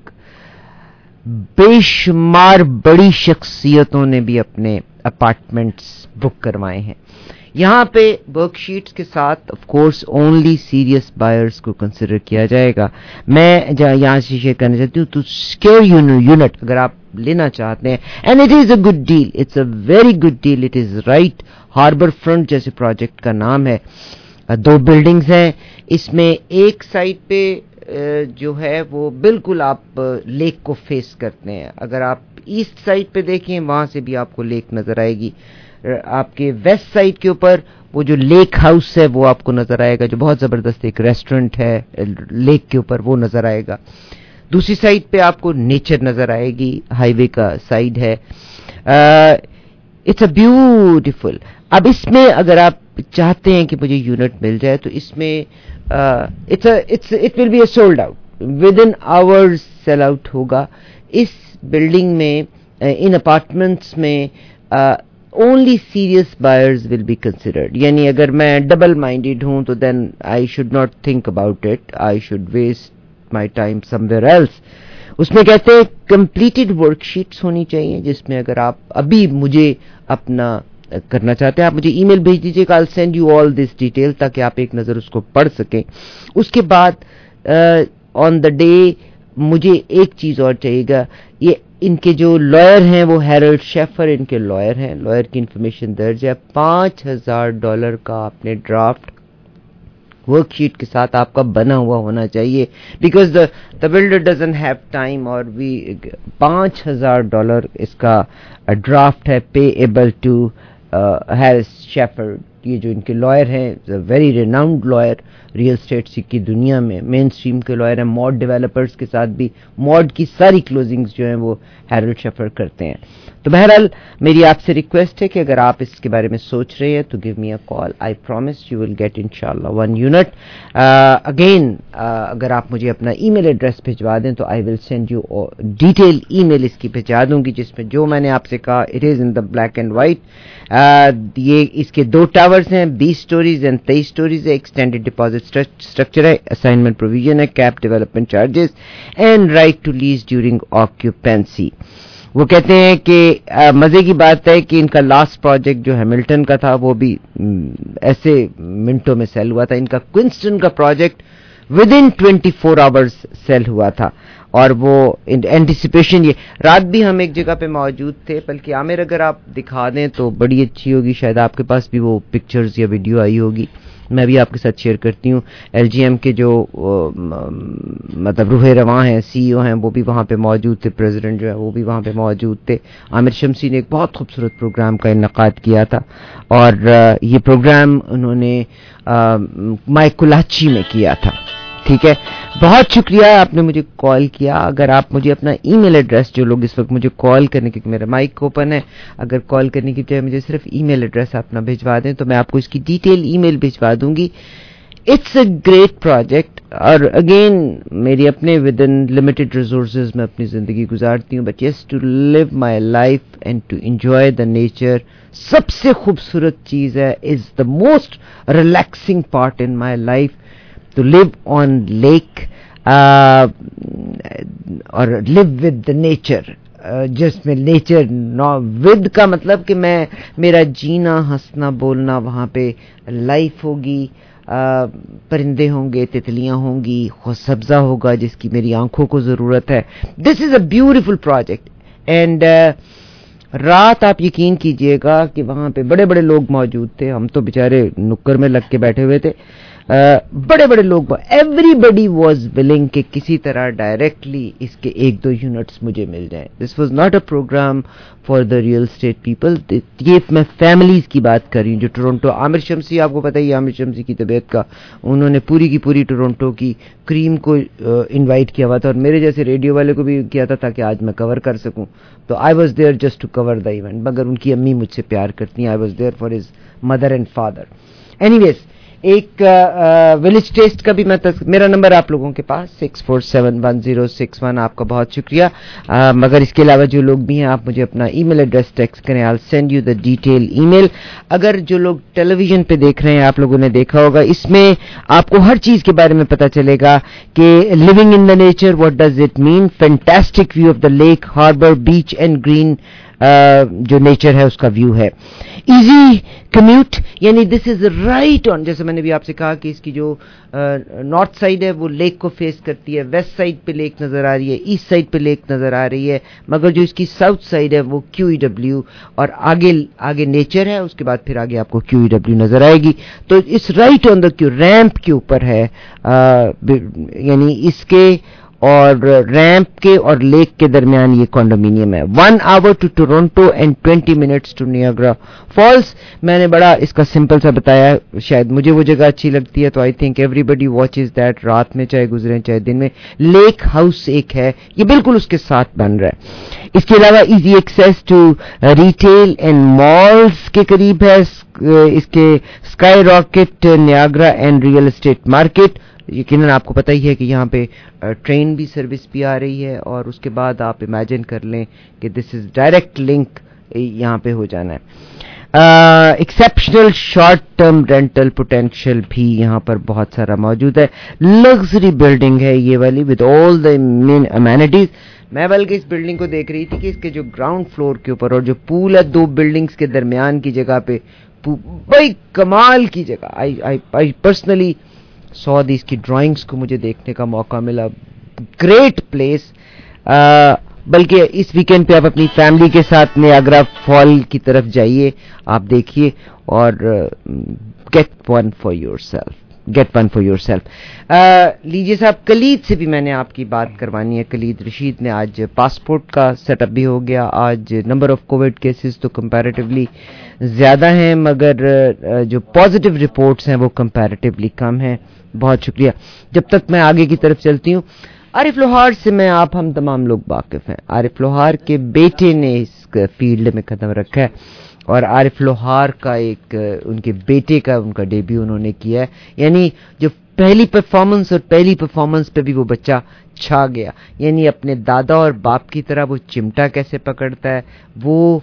बेशुमार बड़ी शख्सियतों ने भी अपने अपार्टमेंट्स बुक करवाए हैं। यहाँ पे वर्कशीट्स के साथ of course only serious buyers को कंसिडर किया जाएगा। मैं यहाँ से शेयर करना चाहती हूँ, तो स्क्योर यूनिट अगर आप लेना चाहते हैं, and it is a good deal, it's a very good deal, it is right. Harbour Front जैसे प्रोजेक्ट का नाम है। दो बिल्डिंग्स हैं इसमें, एक साइड पे जो है वो बिल्कुल आप लेक को फेस करते हैं। अगर आप ईस्ट साइड पे देखें, वहां से भी आपको लेक नजर आएगी। आपके वेस्ट साइड के ऊपर वो जो लेक हाउस है वो आपको नजर आएगा, जो बहुत जबरदस्त एक रेस्टोरेंट है लेक के ऊपर, वो नजर आएगा। दूसरी साइड पे आपको नेचर नजर आएगी, हाईवे का साइड है। It's a beautiful. अब इसमें अगर आप چاہتے ہیں کہ مجھے یونٹ مل جائے تو اس میں it's it's it will be a sold out within hours sell out ہوگا. اس بلڈنگ میں ان اپارٹمنٹس میں only serious buyers will be considered. یعنی اگر میں ڈبل مائنڈیڈ ہوں تو then I should not think about it, I should waste my time somewhere else. اس میں کہتے ہیں کمپلیٹڈ ورک شیٹس ہونی چاہیے, جس میں اگر آپ ابھی مجھے اپنا کرنا چاہتے ہیں آپ مجھے ای میل بھیج دیجیے گا, I'll send you all this detail تاکہ آپ ایک نظر اس کو پڑھ سکیں. اس کے بعد آن دا ڈے مجھے ایک چیز اور چاہیے گا, یہ ان کے جو لائر ہیں وہ ہیرلڈ شیفر ان کے لائر ہیں, لائر کی انفارمیشن درج ہے. پانچ ہزار ڈالر کا اپنے ڈرافٹ ورک شیٹ کے ساتھ آپ کا بنا ہوا ہونا چاہیے, because the the builder doesn't have time. اور وی پانچ ہزار ڈالر اس کا ڈرافٹ ہے payable to Harris Shepherd. یہ جو ان کے لائر ہیں very renowned lawyer real estate کی دنیا میں, مین اسٹریم کے لائر ہیں. ماڈ ڈیولپرز کے ساتھ بھی ماڈ کی ساری کلوزنگز جو ہیں وہ ہیرلڈ شیفرڈ کرتے ہیں. تو بہرحال میری آپ سے ریکویسٹ ہے کہ اگر آپ اس کے بارے میں سوچ رہے ہیں تو give me a call, I promise you will get انشاءاللہ ون یونٹ. اگین اگر آپ مجھے اپنا ای میل ایڈریس بھجوا دیں تو I will send you detail email اس کی بھیجا دوں گی, جس میں جو میں نے آپ سے کہا it is in the black and white. یہ اس کے دو ٹاورز ہیں, بیس سٹوریز اینڈ تیئیس سٹوریز ہے. ایکسٹینڈیڈ ڈپازٹ اسٹرکچر ہے, اسائنمنٹ پروویژن ہے, cap development charges and right to lease during occupancy. وہ کہتے ہیں کہ مزے کی بات ہے کہ ان کا لاسٹ پروجیکٹ جو ہیملٹن کا تھا وہ بھی ایسے منٹوں میں سیل ہوا تھا. ان کا کوئنسٹن کا project within twenty four hours sell ہوا تھا. اور وہ اینٹیسپیشن, یہ رات بھی ہم ایک جگہ پہ موجود تھے, بلکہ عامر اگر آپ دکھا دیں تو بڑی اچھی ہوگی, شاید آپ کے پاس بھی وہ پکچرز یا ویڈیو آئی ہوگی, میں بھی آپ کے ساتھ شیئر کرتی ہوں. ایل جی ایم کے جو مطلب روح رواں ہیں, سی ای او ہیں, وہ بھی وہاں پہ موجود تھے, پریزیڈنٹ جو ہے وہ بھی وہاں پہ موجود تھے. عامر شمسی نے ایک بہت خوبصورت پروگرام کا انعقاد کیا تھا, اور یہ پروگرام انہوں نے مائی کلاچی میں کیا تھا. ٹھیک ہے, بہت شکریہ آپ نے مجھے کال کیا. اگر آپ مجھے اپنا ای میل ایڈریس, جو لوگ اس وقت مجھے کال کرنے کی, میرا مائک اوپن ہے, اگر کال کرنے کی بجائے مجھے صرف ای میل ایڈریس اپنا بھجوا دیں تو میں آپ کو اس کی ڈیٹیل ای میل بھجوا دوں گی. اٹس اے گریٹ پروجیکٹ, اور اگین میری اپنے ود ان لمیٹڈ ریسورسز میں اپنی زندگی گزارتی ہوں, but yes to live my life and to enjoy the nature. سب سے خوبصورت چیز ہے, is the most relaxing part in my life to live on lake uh, اور live with the nature. uh, جس میں نیچر ود کا مطلب کہ میں میرا جینا ہنسنا بولنا وہاں پہ لائف ہوگی, uh, پرندے ہوں گے, تتلیاں ہوں گی, سبزہ ہوگا جس کی میری آنکھوں کو ضرورت ہے. This is a beautiful project. And رات آپ یقین کیجئے گا کہ وہاں پہ بڑے بڑے لوگ موجود تھے, ہم تو بیچارے نکر میں لگ کے بیٹھے ہوئے تھے. Uh, بڑے بڑے لوگ, ایوری بڈی واز ولنگ کہ کسی طرح ڈائریکٹلی اس کے ایک دو یونٹس مجھے مل جائیں. This was not a program for the real estate people. یہ میں فیملیز کی بات کر رہی ہوں جو ٹورنٹو. عامر شمسی آپ کو پتہ ہی, عامر شمسی کی طبیعت کا, انہوں نے پوری کی پوری ٹورنٹو کی کریم کو انوائٹ کیا ہوا تھا, اور میرے جیسے ریڈیو والے کو بھی کیا تھا تاکہ آج میں کور کر سکوں. تو I was there just to cover the event, مگر ان کی امی مجھ سے پیار کرتی ہیں. I was there for his mother and father. Anyways, ایک ولیج ٹیسٹ کا بھی میں تس... میرا نمبر آپ لوگوں کے پاس six four seven one zero six one. آپ کا بہت شکریہ. آ, مگر اس کے علاوہ جو لوگ بھی ہیں آپ مجھے اپنا ای میل ایڈریس ٹیکسٹ کریں, I'll send you the detail email. اگر جو لوگ ٹیلی ویژن پہ دیکھ رہے ہیں, آپ لوگوں نے دیکھا ہوگا, اس میں آپ کو ہر چیز کے بارے میں پتہ چلے گا کہ living in the nature, what does it mean, fantastic view of the lake, harbor, beach and green Uh, جو نیچر ہے اس کا ویو ہے. ایزی کمیوٹ, یعنی دس از رائٹ آن, جیسے میں نے بھی آپ سے کہا کہ اس کی جو نارتھ سائڈ ہے وہ لیک کو فیس کرتی ہے, ویسٹ سائڈ پہ لیک نظر آ رہی ہے, ایسٹ سائڈ پہ لیک نظر آ رہی ہے, مگر جو اس کی ساؤتھ سائڈ ہے وہ کیو ای ڈبلیو, اور آگے آگے نیچر ہے, اس کے بعد پھر آگے آپ کو کیو ای ڈبلیو نظر آئے گی. تو اس رائٹ آن دا کیو ریمپ کے اوپر ہے, یعنی اس کے اور ریمپ کے اور لیک کے درمیان یہ کنڈومینیم ہے. One hour to Toronto and twenty minutes to Niagara Falls. میں نے بڑا اس کا سمپل سا بتایا, شاید مجھے وہ جگہ اچھی لگتی ہے تو I think everybody watches that, رات میں چاہے گزرے چاہے دن میں. لیک ہاؤس ایک ہے, یہ بالکل اس کے ساتھ بن رہا ہے. اس کے علاوہ easy access to retail and malls کے قریب ہے. اس کے skyrocket Niagara and real estate market, یقیناً آپ کو پتہ ہی ہے کہ یہاں پہ ٹرین بھی سروس بھی آ رہی ہے, اور اس کے بعد آپ امیجن کر لیں کہ دس از ڈائریکٹ لنک یہاں پہ ہو جانا ہے. Exceptional short term rental potential بھی یہاں پر بہت سارا موجود ہے. لگژری بلڈنگ ہے یہ والی with all the main amenities. میں بلکہ اس بلڈنگ کو دیکھ رہی تھی کہ اس کے جو گراؤنڈ فلور کے اوپر اور جو پول ہے دو بلڈنگز کے درمیان کی جگہ پہ, بڑی کمال کی جگہ. آئی پرسنلی سو دی, اس کی ڈرائنگس کو مجھے دیکھنے کا موقع ملا. Great place. بلکہ اس ویکینڈ پہ آپ اپنی فیملی کے ساتھ نیاگرا فال کی طرف جائیے, آپ دیکھیے اور get one for yourself, get one for yourself. لیجیے صاحب, کلید سے بھی میں نے آپ کی بات کروانی ہے. کلید رشید نے آج پاسپورٹ کا سیٹ اپ بھی ہو گیا. آج نمبر آف کووڈ کیسز تو کمپیریٹیولی زیادہ ہیں, مگر جو پازیٹیو رپورٹس ہیں وہ کمپیریٹیولی کم ہیں. بہت شکریہ. جب تک میں آگے کی طرف چلتی ہوں, عارف لوہار سے میں آپ ہم تمام لوگ واقف ہیں. عارف لوہار کے بیٹے نے اس فیلڈ میں قدم رکھا ہے, اور عارف لوہار کا ایک ان کے بیٹے کا ان کا ڈیبیو انہوں نے کیا ہے. یعنی جو پہلی پرفارمنس اور پہلی پرفارمنس پہ بھی وہ بچہ چھا گیا. یعنی اپنے دادا اور باپ کی طرح وہ چمٹا کیسے پکڑتا ہے, وہ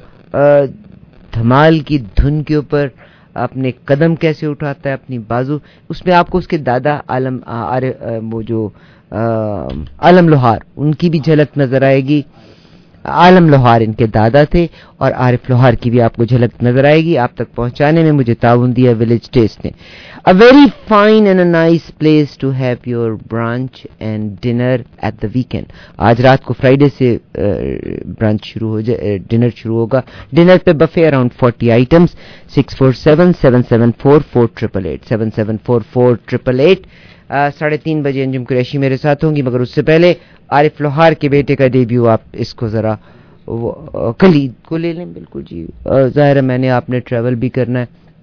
دھمال کی دھن کے اوپر اپنے قدم کیسے اٹھاتا ہے, اپنی بازو. اس میں آپ کو اس کے دادا عالم وہ جو عالم لوہار ان کی بھی جھلک نظر آئے گی. عالم لوہار ان کے دادا تھے, اور عارف لوہار کی بھی آپ کو جھلک نظر آئے گی. آپ تک پہنچانے میں مجھے تعاون دیا ولیج ٹیسٹ نے. A very fine and a nice place to have your brunch and dinner at the weekend. آج رات کو فرائیڈے سے برانچ شروع ہو جائے, ڈنر شروع ہوگا. ڈنر پہ buffet around forty items. Six four seven seven seven four four triple eight seven seven four four triple eight. ساڑھے تین بجے انجم قریشی میرے ساتھ ہوں گی, مگر اس سے پہلے عارف لوہار کے بیٹے کا ڈیبیو آپ اس کو ذرا کلید کو لے لیں. بالکل جی, ظاہر ہے میں نے آپ نے ٹریول بھی کرنا ہے.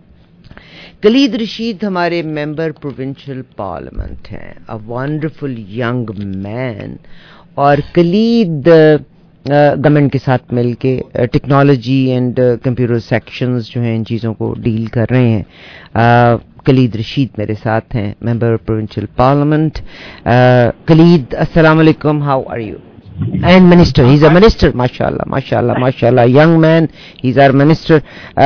کلید رشید ہمارے ممبر پروونشل پارلیمنٹ ہیں, اے ونڈرفل ینگ مین, اور کلید گورنمنٹ کے ساتھ مل کے ٹیکنالوجی اینڈ کمپیوٹر سیکشنز جو ہیں ان چیزوں کو ڈیل کر رہے ہیں. کلید رشید میرے ساتھ ہیں, ممبر پروونشل پارلیمنٹ. کلید السلام علیکم, how are you? And minister, he is a minister. ماشاء اللہ ماشاء اللہ ماشاء اللہ, young man, he is our minister.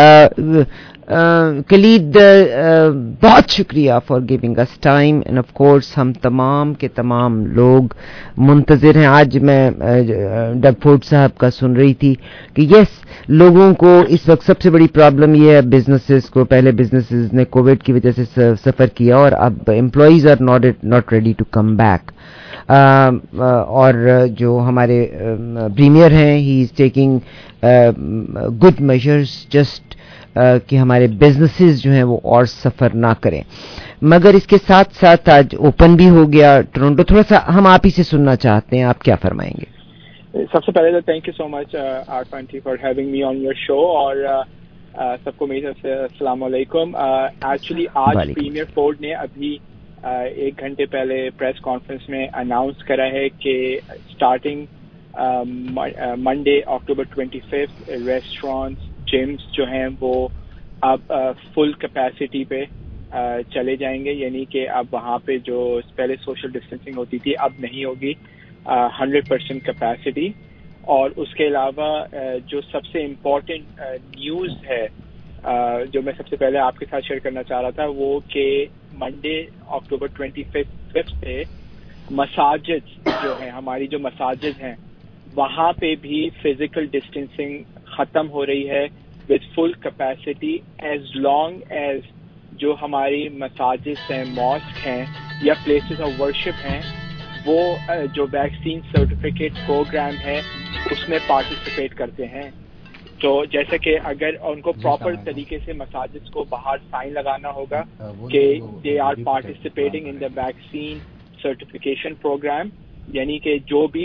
Kaleed بہت شکریہ فار گیونگ اس ٹائم, اینڈ آف کورس ہم تمام کے تمام لوگ منتظر ہیں. آج میں ڈگ فورڈ صاحب کا سن رہی تھی کہ یس, لوگوں کو اس وقت سب سے بڑی پرابلم یہ ہے, بزنسز کو, پہلے بزنسز نے کووڈ کی وجہ سے سفر کیا, اور اب employees are not not ready to come back. اور جو ہمارے پریمیئر ہیں, he is taking good measures just کہ ہمارے بزنسز جو ہیں وہ اور سفر نہ کریں. مگر اس کے ساتھ ساتھ آج اوپن بھی ہو گیا ٹورنٹو. تھوڑا سا ہم آپ ہی سے سننا چاہتے ہیں, آپ کیا فرمائیں گے؟ سب سے پہلے تو تھینک یو سو مچ آرفانٹی for having me on your show, اور سب کو میری طرف سے السلام علیکم. ایکچولی آج پریمیئر فورڈ نے ابھی ایک گھنٹے پہلے پریس کانفرنس میں اناؤنس کرا ہے کہ starting Monday October twenty fifth restaurants, gyms جو ہیں وہ اب فل کیپیسٹی پہ چلے جائیں گے. یعنی کہ اب وہاں پہ جو پہلے سوشل ڈسٹینسنگ ہوتی تھی اب نہیں ہوگی, ہنڈریڈ پرسینٹ کیپیسٹی. اور اس کے علاوہ جو سب سے امپورٹنٹ نیوز ہے جو میں سب سے پہلے آپ کے ساتھ شیئر کرنا چاہ رہا تھا, وہ کہ منڈے اکتوبر ٹوینٹی ففتھ سے مساجد جو ہیں, ہماری جو مساجد ہیں وہاں پہ بھی فزیکل ڈسٹینسنگ ختم ہو رہی ہے with full capacity, as long as جو ہماری مساجد ہیں, ماسک ہیں یا پلیسز آف ورشپ ہیں, وہ جو ویکسین سرٹیفکیٹ پروگرام ہے اس میں پارٹیسپیٹ کرتے ہیں. تو جیسے کہ اگر ان کو پراپر طریقے سے مساجد کو باہر سائن لگانا ہوگا کہ they are participating in the vaccine certification program, یعنی کہ جو بھی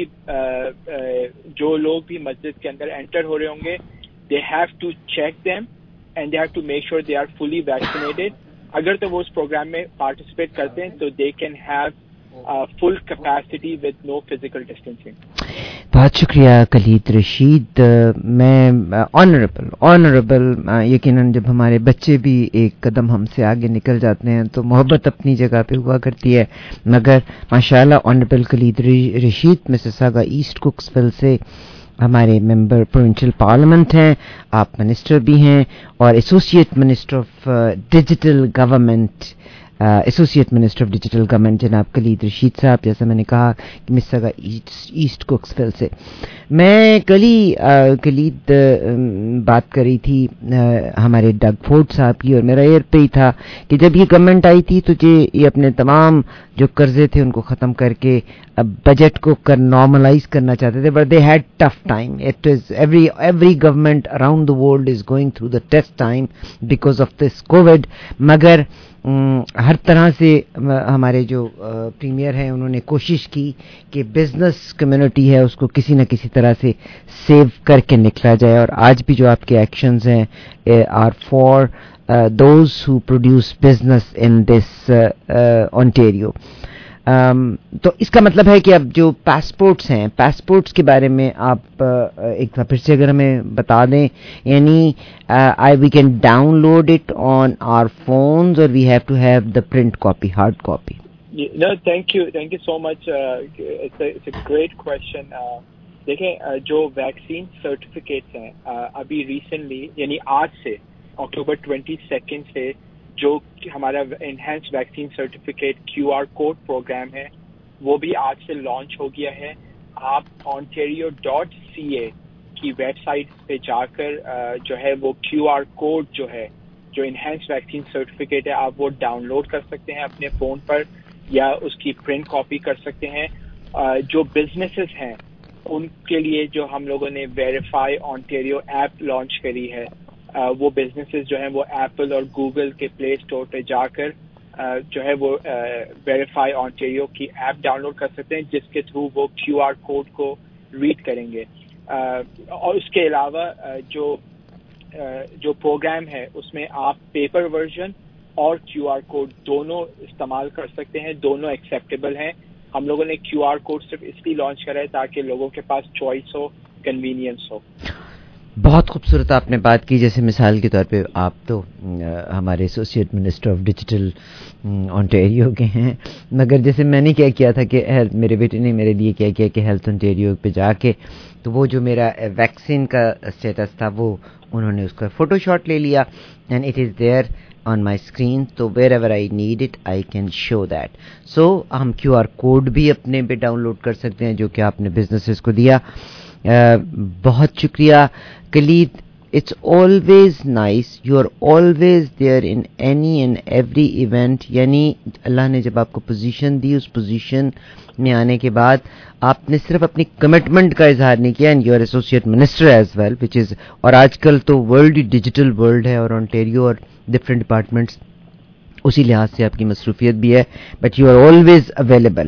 جو لوگ بھی مسجد کے اندر انٹر ہو رہے ہوں گے they have to check them and they have to make sure they are fully vaccinated. اگر تو وہ اس پروگرام میں پارٹیسپیٹ کرتے ہیں تو they can have full capacity with no physical distancing. بہت شکریہ کلید رشید. میں آنریبل آنریبل یقیناً جب ہمارے بچے بھی ایک قدم ہم سے آگے نکل جاتے ہیں تو محبت اپنی جگہ پہ ہوا کرتی ہے, مگر ماشاءاللہ honourable Kaleed Rasheed Mississauga East Cooksville سے ہمارے ممبر پروونشل پارلیمنٹ ہیں, آپ منسٹر بھی ہیں اور associate minister of digital government associate minister of digital government جناب کلید رشید صاحب, جیسا میں نے کہا کہ مسیساگا ایسٹ کوکسویل سے. میں کل ہی کلید بات کر رہی تھی ہمارے ڈگ فورڈ صاحب کی, اور میرا ایئر پہ ہی تھا کہ جب یہ گورنمنٹ آئی تھی تو یہ اپنے تمام جو قرضے تھے ان کو ختم کر کے اب بجٹ کو کر نارملائز کرنا چاہتے تھے, but they had tough time. It is every every government around the world is going through the test time because of this Covid. مگر ہر طرح سے ہمارے جو پریمیئر ہیں انہوں نے کوشش کی کہ بزنس کمیونٹی ہے اس کو کسی نہ کسی طرح سے سیو کر کے نکلا جائے, اور آج بھی جو آپ کے ایکشنز ہیں are for those who produce business in this Ontario. تو اس کا مطلب ہے کہ اب جو پاسپورٹس ہیں پاسپورٹس کے بارے میں آپ ایک بار پھر سے اگر ہمیں بتا دیں, یعنی I we can download it on our phones اور we have to have the print copy hard copy. No, thank you, thank you so much. Uh, it's a it's a great question. Uh, دیکھیں جو ویکسین سرٹیفکیٹس ہیں ابھی ریسنٹلی یعنی آج سے اکتوبر ٹوینٹی سیکنڈ سے جو ہمارا enhanced vaccine certificate Q R code program ہے وہ بھی آج سے لانچ ہو گیا ہے. آپ آنٹیریو ڈاٹ سی اے کی ویب سائٹ پہ جا کر جو ہے وہ کیو آر کوڈ جو ہے جو انہینس ویکسین سرٹیفکیٹ ہے آپ وہ ڈاؤن لوڈ کر سکتے ہیں اپنے فون پر یا اس کی پرنٹ کاپی کر سکتے ہیں. جو بزنسز ہیں ان کے لیے جو ہم لوگوں نے ویریفائی آنٹیریو ایپ لانچ کری ہے, وہ بزنسز جو ہیں وہ ایپل اور گوگل کے پلے اسٹور پہ جا کر جو ہے وہ ویریفائی آنٹیریو کی ایپ ڈاؤن لوڈ کر سکتے ہیں جس کے تھرو وہ کیو آر کوڈ کو ریڈ کریں گے. اور اس کے علاوہ جو جو پروگرام ہے اس میں آپ پیپر ورژن اور کیو آر کوڈ دونوں استعمال کر سکتے ہیں, دونوں ایکسیپٹیبل ہیں. ہم لوگوں نے کیو آر کوڈ صرف اس لیے لانچ کرا ہے تاکہ لوگوں کے پاس چوائس ہو, کنوینئنس ہو. بہت خوبصورت آپ نے بات کی. جیسے مثال کے طور پہ آپ تو ہمارے associate minister of digital Ontario کے ہیں, مگر جیسے میں نے کیا کیا تھا کہ میرے بیٹے نے میرے لیے کیا کیا کہ ہیلتھ اونٹیریو پہ جا کے تو وہ جو میرا ویکسین کا اسٹیٹس تھا وہ انہوں نے اس کا فوٹو شاٹ لے لیا and it is there on my screen, so wherever I need it I can show that. so ہم کیو آر کوڈ بھی اپنے پہ ڈاؤن لوڈ کر سکتے ہیں جو کہ آپ نے بزنسز کو دیا. uh, بہت شکریہ کلید. it's always nice, you are always there in any and every event. یعنی اللہ نے جب آپ کو پوزیشن دی اس پوزیشن میں آنے کے بعد آپ نے صرف اپنی کمٹمنٹ کا اظہار نہیں کیا, and you are associate minister as well which is, اور آج کل تو ورلڈ ڈیجیٹل ورلڈ ہے اور آنٹیریو اور ڈفرینٹ ڈپارٹمنٹس اسی لحاظ سے آپ کی مصروفیت بھی ہے, but you are always available.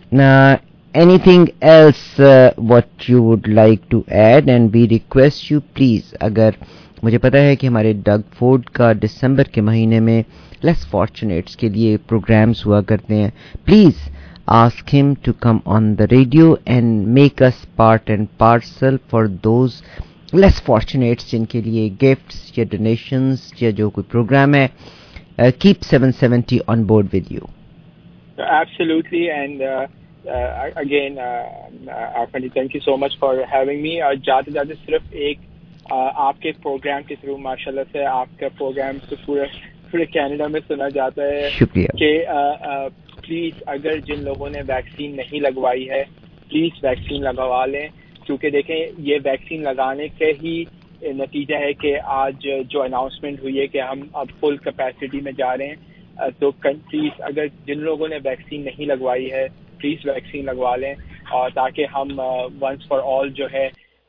Anything else what you would like to add, and we request you please, اگر مجھے پتا ہے کہ ہمارے ڈگ فورڈ کا دسمبر کے مہینے میں لیس فارچونیٹس کے لیے پروگرامز ہوا کرتے ہیں, please ask him to come on the radio and make us part and parcel for those less fortunates جن کے لیے gifts یا donations یا جو کوئی program ہے. uh, keep seven seventy on board with you. Absolutely, and uh, uh, again uh, uh, thank you so much for having me. اور جاتے جاتے صرف ایک uh, آپ کے پروگرام کے تھرو ماشاءاللہ سے آپ کا پروگرام تو پورے پورے کینیڈا میں سنا جاتا ہے. شکریہ. کہ uh, uh, پلیز اگر جن لوگوں نے ویکسین نہیں لگوائی ہے پلیز ویکسین لگوا لیں, کیونکہ دیکھیں یہ ویکسین لگانے کے ہی نتیجہ ہے کہ آج جو اناؤنسمنٹ ہوئی ہے کہ ہم اب فل کیپیسٹی میں جا رہے ہیں. تو پلیز اگر جن لوگوں نے ویکسین نہیں لگوائی ہے پلیز ویکسین لگوا لیں, اور تاکہ ہم ونس فار آل جو ہے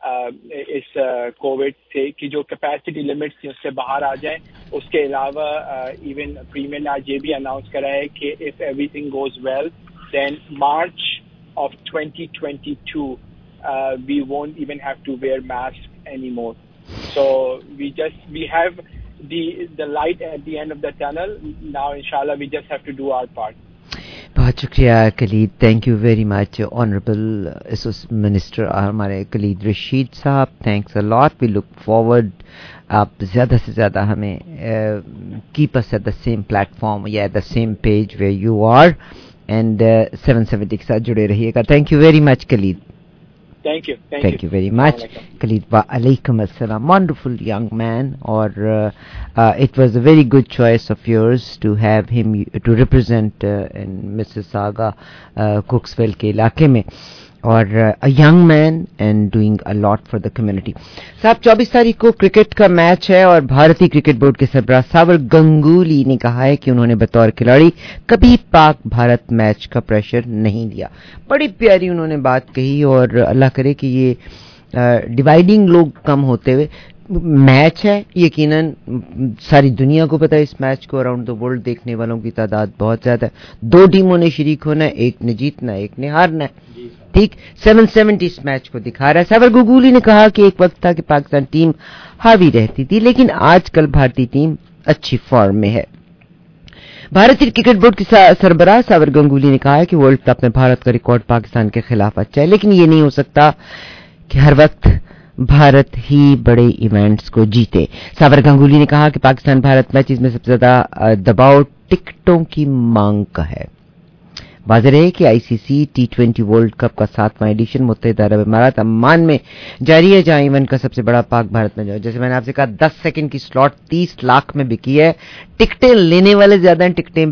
اس کووڈ سے کی جو کیپیسٹی لمٹس تھی اس سے باہر آ جائیں. اس کے علاوہ ایون پریمیئر نے آج یہ بھی اناؤنس کرا ہے کہ if everything goes well then March of twenty twenty-two, uh, we won't even have to wear masks anymore. So we just we have the the light at the end of the tunnel. Now, inshallah, we just have to do our part. بہت شکریہ کلید. Thank you very much honourable minister ہمارے کلید رشید صاحب. تھینکس اے لاٹ. وی لک فارورڈ آپ زیادہ سے زیادہ ہمیں keep us at the same platform یا at the same page where you are and seven seventy کے ساتھ جڑے رہیے گا. Thank you very much Kaleed. Thank you. Thank, Thank you. you very much. Khalid wa alaikum assalam. Wonderful young man. Or uh, uh, it was a very good choice of yours to have him to represent uh, in Mississauga, uh, Cooksville ke ilake mein. اور a young man and doing a lot for the community. صاحب چوبیس تاریخ کو کرکٹ کا میچ ہے اور بھارتی کرکٹ بورڈ کے سربراہ ساور گنگولی نے کہا ہے کہ انہوں نے بطور کھلاڑی کبھی پاک بھارت میچ کا پریشر نہیں لیا. بڑی پیاری انہوں نے بات کہی اور اللہ کرے کہ یہ ڈیوائڈنگ لوگ کم ہوتے ہوئے میچ ہے. یقیناً ساری دنیا کو پتہ ہے اس میچ کو اراؤنڈ دا ورلڈ دیکھنے والوں کی تعداد بہت زیادہ ہے. دو ٹیموں نے شریک ہونا ہے, ایک نے جیتنا ہے ایک نے ہارنا ہے. ٹھیک سیون سیونٹی اس میچ کو دکھا رہا ہے. ساور گنگولی نے کہا کہ ایک وقت تھا کہ پاکستان ٹیم حاوی رہتی تھی لیکن آج کل بھارتی ٹیم اچھی فارم میں ہے. بھارتی کرکٹ بورڈ کے سربراہ ساور گنگولی نے کہا ہے کہ ورلڈ کپ میں بھارت کا ریکارڈ پاکستان کے خلاف اچھا ہے لیکن یہ نہیں ہو سکتا کہ ہر وقت بھارت ہی بڑے ایونٹس کو جیتے. ساور گنگولی نے کہا کہ پاکستان بھارت میچز میں سب سے زیادہ دباؤ ٹکٹوں کی مانگ کا ہے. واضح رہے کہ I C C T twenty world cup کا ساتواں ایڈیشن متحدہ عرب امارات عمان میں جاری ہے جہاں ایونٹ کا سب سے بڑا پاک بھارت میں جو جیسے میں نے آپ سے کہا دس سیکنڈ کی سلاٹ تیس لاکھ میں بکی ہے. ٹکٹیں لینے والے زیادہ ہیں, ٹکٹیں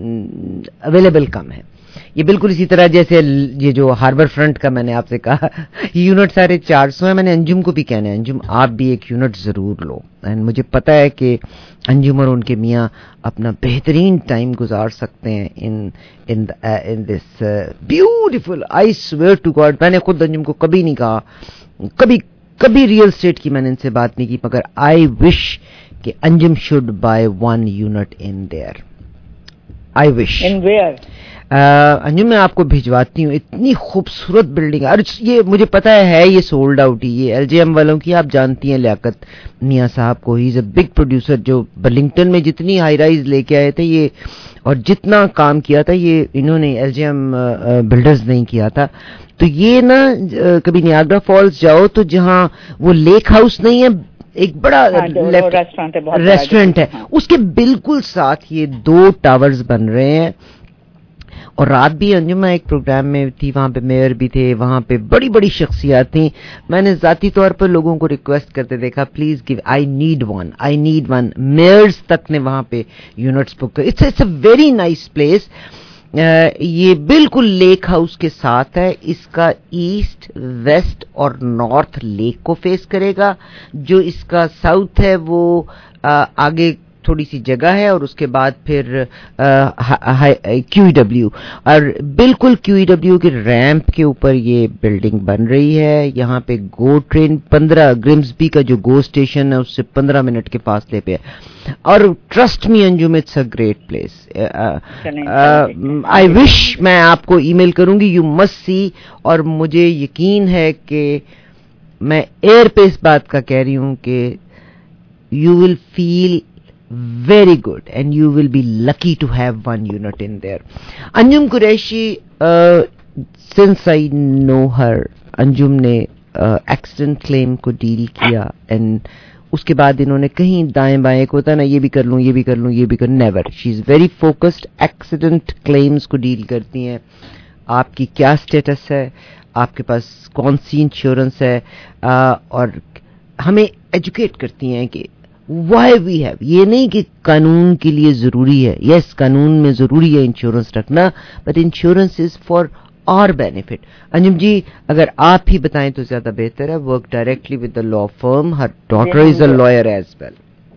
اویلیبل کم ہیں. یہ بالکل اسی طرح جیسے یہ جو ہاربر فرنٹ کا میں نے آپ سے کہا یونٹ سارے چار سو ہیں. میں نے انجم کو بھی کہنا ہے انجم آپ بھی ایک یونٹ ضرور لو. اینڈ مجھے پتا ہے کہ انجم اور ان کے میاں اپنا بہترین ٹائم گزار سکتے ہیں in in in this beautiful. I swear to God میں نے خود انجم کو کبھی نہیں کہا, کبھی کبھی ریئل اسٹیٹ کی میں نے ان سے بات نہیں کی, مگر آئی وش کہ Anjum should buy one unit in there. I wish in where Anjum میں آپ کو بھجواتی ہوں. اتنی خوبصورت بلڈنگ ہے اور یہ مجھے پتا ہے یہ سولڈ آؤٹ ہی. یہ ایل جے ایم والوں کی آپ جانتی ہیں لیاقت میاں صاحب کو. He is a big producer جو برلنگٹن میں جتنی ہائی رائز لے کے آئے تھے یہ اور جتنا کام کیا تھا یہ انہوں نے ایل جے ایم بلڈرز نہیں کیا تھا. تو یہ نا کبھی نیاگرا فالز جاؤ تو جہاں وہ لیک ہاؤس نہیں ہے ایک بڑا ریسٹورینٹ ہے اس کے بالکل ساتھ یہ دو ٹاورز بن رہے ہیں. اور رات بھی انجم ایک پروگرام میں تھی, وہاں پہ میئر بھی تھے, وہاں پہ بڑی بڑی شخصیات تھیں. میں نے ذاتی طور پر لوگوں کو ریکویسٹ کرتے دیکھا please give I need one I need one mayors تک نے وہاں پہ یونٹس بک کر. It's it's a very nice place. یہ بالکل لیک ہاؤس کے ساتھ ہے. اس کا ایسٹ ویسٹ اور نارتھ لیک کو فیس کرے گا. جو اس کا ساؤتھ ہے وہ آگے تھوڑی سی جگہ ہے اور اس کے بعد پھر کیو ای ڈبلیو اور بالکل کیو ای ڈبلیو کے ریمپ کے اوپر یہ بلڈنگ بن رہی ہے. یہاں پہ گو ٹرین پندرہ گرمسبی کا جو گو اسٹیشن ہے اس سے پندرہ منٹ کے فاصلے پہ ہے. اور trust me Anjum it's a great place. I wish میں آپ کو ای میل کروں گی, یو مسٹ سی. اور مجھے یقین ہے کہ میں ایئر پہ اس بات کا کہہ رہی ہوں کہ you will feel very good and you will be lucky to have one unit in there. Anjum Qureshi, uh, since I know her, Anjum نے accident claim کو ڈیل کیا and اس کے بعد انہوں نے کہیں دائیں بائیں کو ہوتا نا یہ بھی کر لوں یہ بھی کر لوں یہ بھی کر never. She is very focused. Accident claims کو ڈیل کرتی ہیں. آپ کی کیا اسٹیٹس ہے, آپ کے پاس کون سی انشورنس ہے, اور ہمیں ایجوکیٹ کرتی ہیں کہ وائی وی ہیو. یہ نہیں کہ قانون کے لیے ضروری ہے, یس yes, قانون میں ضروری ہے انشورنس رکھنا, but insurance is for our benefit. Anjum ji اگر آپ ہی بتائیں تو زیادہ بہتر ہے. Work directly with the law firm. Her daughter is a lawyer as well.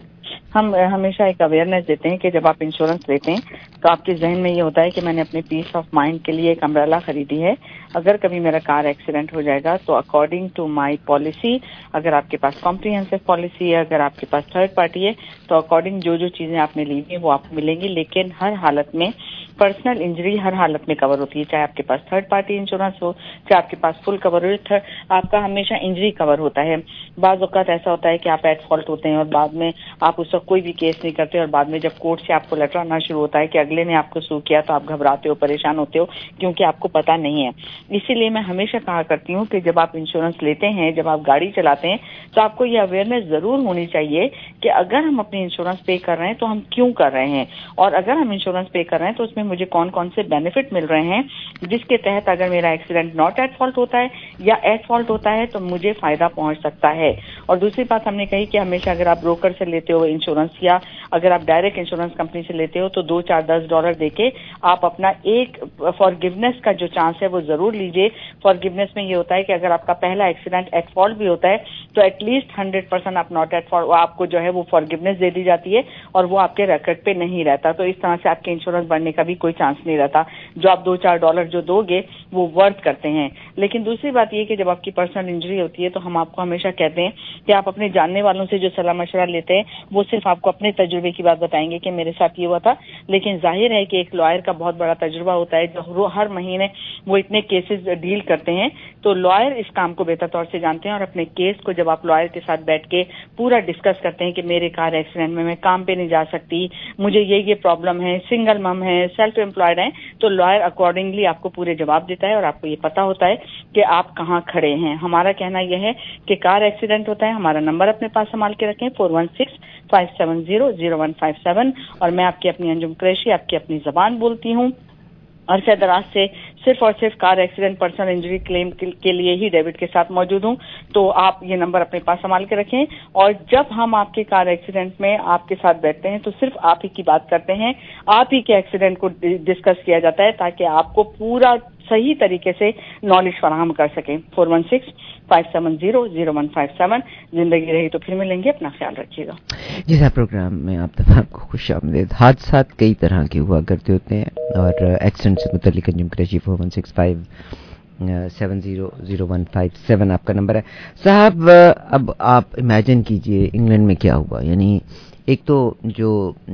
ہم ہمیشہ ایک اویئرنیس دیتے ہیں کہ جب آپ انشورنس لیتے ہیں تو آپ کے ذہن میں یہ ہوتا ہے کہ میں نے اپنے پیس آف مائنڈ کے لیے ایک امبریلا خریدی ہے. اگر کبھی میرا کار ایکسیڈنٹ ہو جائے گا تو اکارڈنگ ٹو مائی پالیسی، اگر آپ کے پاس کمپریہنسو پالیسی ہے، اگر آپ کے پاس تھرڈ پارٹی ہے، تو اکارڈنگ جو جو چیزیں آپ نے لی ہوئی ہیں وہ آپ کو ملیں گی. لیکن ہر حالت میں پرسنل انجری ہر حالت میں کور ہوتی ہے، چاہے آپ کے پاس تھرڈ پارٹی انشورنس ہو، چاہے آپ کے پاس فل کور ہو. آپ کا ہمیشہ انجری کور ہوتا ہے. بعض اوقات ایسا ہوتا ہے کہ آپ ایٹ فالٹ ہوتے ہیں اور بعد میں آپ اس وقت کوئی بھی کیس نہیں کرتے، اور بعد میں جب کورٹ سے آپ کو لیٹر آنا شروع ہوتا ہے کہ اگلے نے آپ کو سو کیا تو آپ گھبراتے ہو، پریشان ہوتے ہو، کیونکہ آپ کو پتا نہیں ہے. اسی لیے میں ہمیشہ کہا کرتی ہوں کہ جب آپ انشورنس لیتے ہیں، جب آپ گاڑی چلاتے ہیں، تو آپ کو یہ اویئرنیس ضرور ہونی چاہیے کہ اگر ہم اپنی انشورنس پے کر رہے ہیں تو ہم کیوں کر رہے ہیں، اور اگر ہم انشورنس پے کر رہے ہیں تو اس میں مجھے کون کون سے بینیفٹ مل رہے ہیں جس کے تحت اگر میرا ایکسیڈنٹ ناٹ ایٹ فالٹ ہوتا ہے یا ایٹ فالٹ ہوتا ہے تو مجھے فائدہ پہنچ سکتا ہے. اور دوسری بات ہم نے کہی کہ ہمیشہ اگر آپ بروکر سے لیتے ہو انشورنس یا اگر آپ ڈائریکٹ انشورنس کمپنی سے لیتے ہو تو دو چار دس ڈالر دے کے آپ اپنا ایک فار گیونیس کا جو چانس ہے وہ ضرور لیجیے. فار گیونیس میں یہ ہوتا ہے کہ اگر آپ کا پہلا ایکسیڈنٹ ایٹ فالٹ بھی ہوتا ہے تو ایٹ لیسٹ ہنڈریڈ پرسینٹ آپ ناٹ ایٹ فالٹ آپ کو جو ہے وہ فار گیونیس دے دی جاتی ہے اور وہ آپ کے ریکارڈ پہ نہیں رہتا. تو اس طرح سے آپ کے انشورنس بڑھنے کا بھی کوئی چانس نہیں رہتا. جو آپ دو چار ڈالر جو دو گے وہ ورتھ کرتے ہیں. لیکن دوسری بات یہ کہ جب آپ کی پرسنل انجری ہوتی ہے تو ہم آپ کو ہمیشہ کہتے ہیں کہ آپ اپنے جاننے والوں سے جو صلاح مشورہ لیتے ہیں وہ صرف آپ کو اپنے تجربے کی بات بتائیں گے کہ میرے ساتھ یہ ہوا تھا. لیکن ظاہر ہے کہ ایک لائر کا بہت بڑا تجربہ ہوتا ہے جو ہر مہینے وہ اتنے کیسز ڈیل کرتے ہیں. تو لائر اس کام کو بہتر طور سے جانتے ہیں اور اپنے کیس کو جب آپ لائر کے ساتھ بیٹھ کے پورا ڈسکس کرتے ہیں کہ میرے کار ایکسیڈنٹ میں میں کام پہ نہیں جا سکتی، مجھے یہ یہ پرابلم ہے، سنگل مم ہے، سیلف امپلائڈ ہیں، تو لائر اکارڈنگلی آپ کو پورے جواب دیتا ہے اور آپ کو یہ پتا ہوتا ہے کہ آپ کہاں کھڑے ہیں. ہمارا کہنا یہ ہے کہ کار ایکسیڈنٹ ہوتا ہے، ہمارا نمبر اپنے پاس سنبھال کے رکھیں four one six five seven zero zero one five seven. اور میں آپ کی اپنی انجم قریشی آپ کی اپنی زبان بولتی ہوں اور دراز سے صرف اور صرف car accident personal injury claim کے لیے ہی ڈیبٹ کے ساتھ موجود ہوں. تو آپ یہ نمبر اپنے پاس سنبھال کے رکھیں اور جب ہم آپ کے کار ایکسیڈنٹ میں آپ کے ساتھ بیٹھتے ہیں تو صرف آپ ہی کی بات کرتے ہیں، آپ ہی کے ایکسیڈنٹ کو ڈسکس کیا جاتا ہے تاکہ آپ کو پورا صحیح طریقے سے نالج فراہم کر سکیں. Four one six five seven zero zero one five seven. زندگی رہی تو پھر ملیں گے، اپنا خیال رکھیے گا. جی صاحب، پروگرام میں آپ تمام کو خوش آمدید. حادثات کئی طرح کے ہوا کرتے ہوتے ہیں اور ایکسیڈنٹ سے متعلق Anjum Qureshi four one six five seven zero zero one five seven آپ کا نمبر ہے. صاحب اب آپ امیجن کیجئے انگلینڈ میں کیا ہوا. یعنی ایک تو جو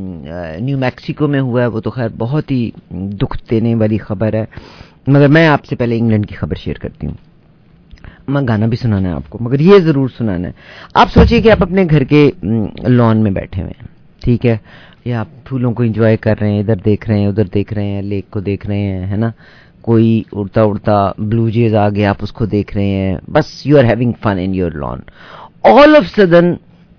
نیو میکسیکو میں ہوا ہے وہ تو خیر بہت ہی دکھ دینے والی خبر ہے، مگر میں آپ سے پہلے انگلینڈ کی خبر شیئر کرتی ہوں. میں گانا بھی سنانا ہے آپ کو، مگر یہ ضرور سنانا ہے. آپ سوچئے کہ آپ اپنے گھر کے لان میں بیٹھے ہوئے ہیں، ٹھیک ہے، یا آپ پھولوں کو انجوائے کر رہے ہیں، ادھر دیکھ رہے ہیں ادھر دیکھ رہے ہیں، لیک کو دیکھ رہے ہیں، ہے نا، کوئی اڑتا اڑتا بلو جیز آ گیا آپ اس کو دیکھ رہے ہیں، بس you are having fun in your lawn. All of sudden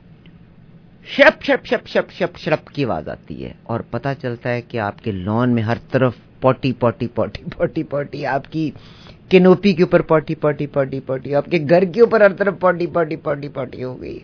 ship ship ship ship ship ship کی آواز آتی ہے اور پتہ چلتا ہے کہ آپ کے لان میں ہر طرف پوٹی پوٹی پوٹی پوٹی پوٹی آپ کی کینوپی کے اوپر پوٹی پوٹی پوٹی پوٹی آپ کے گھر کے اوپر ہر طرف پوٹی پوٹی پوٹی پوٹی ہو گئی.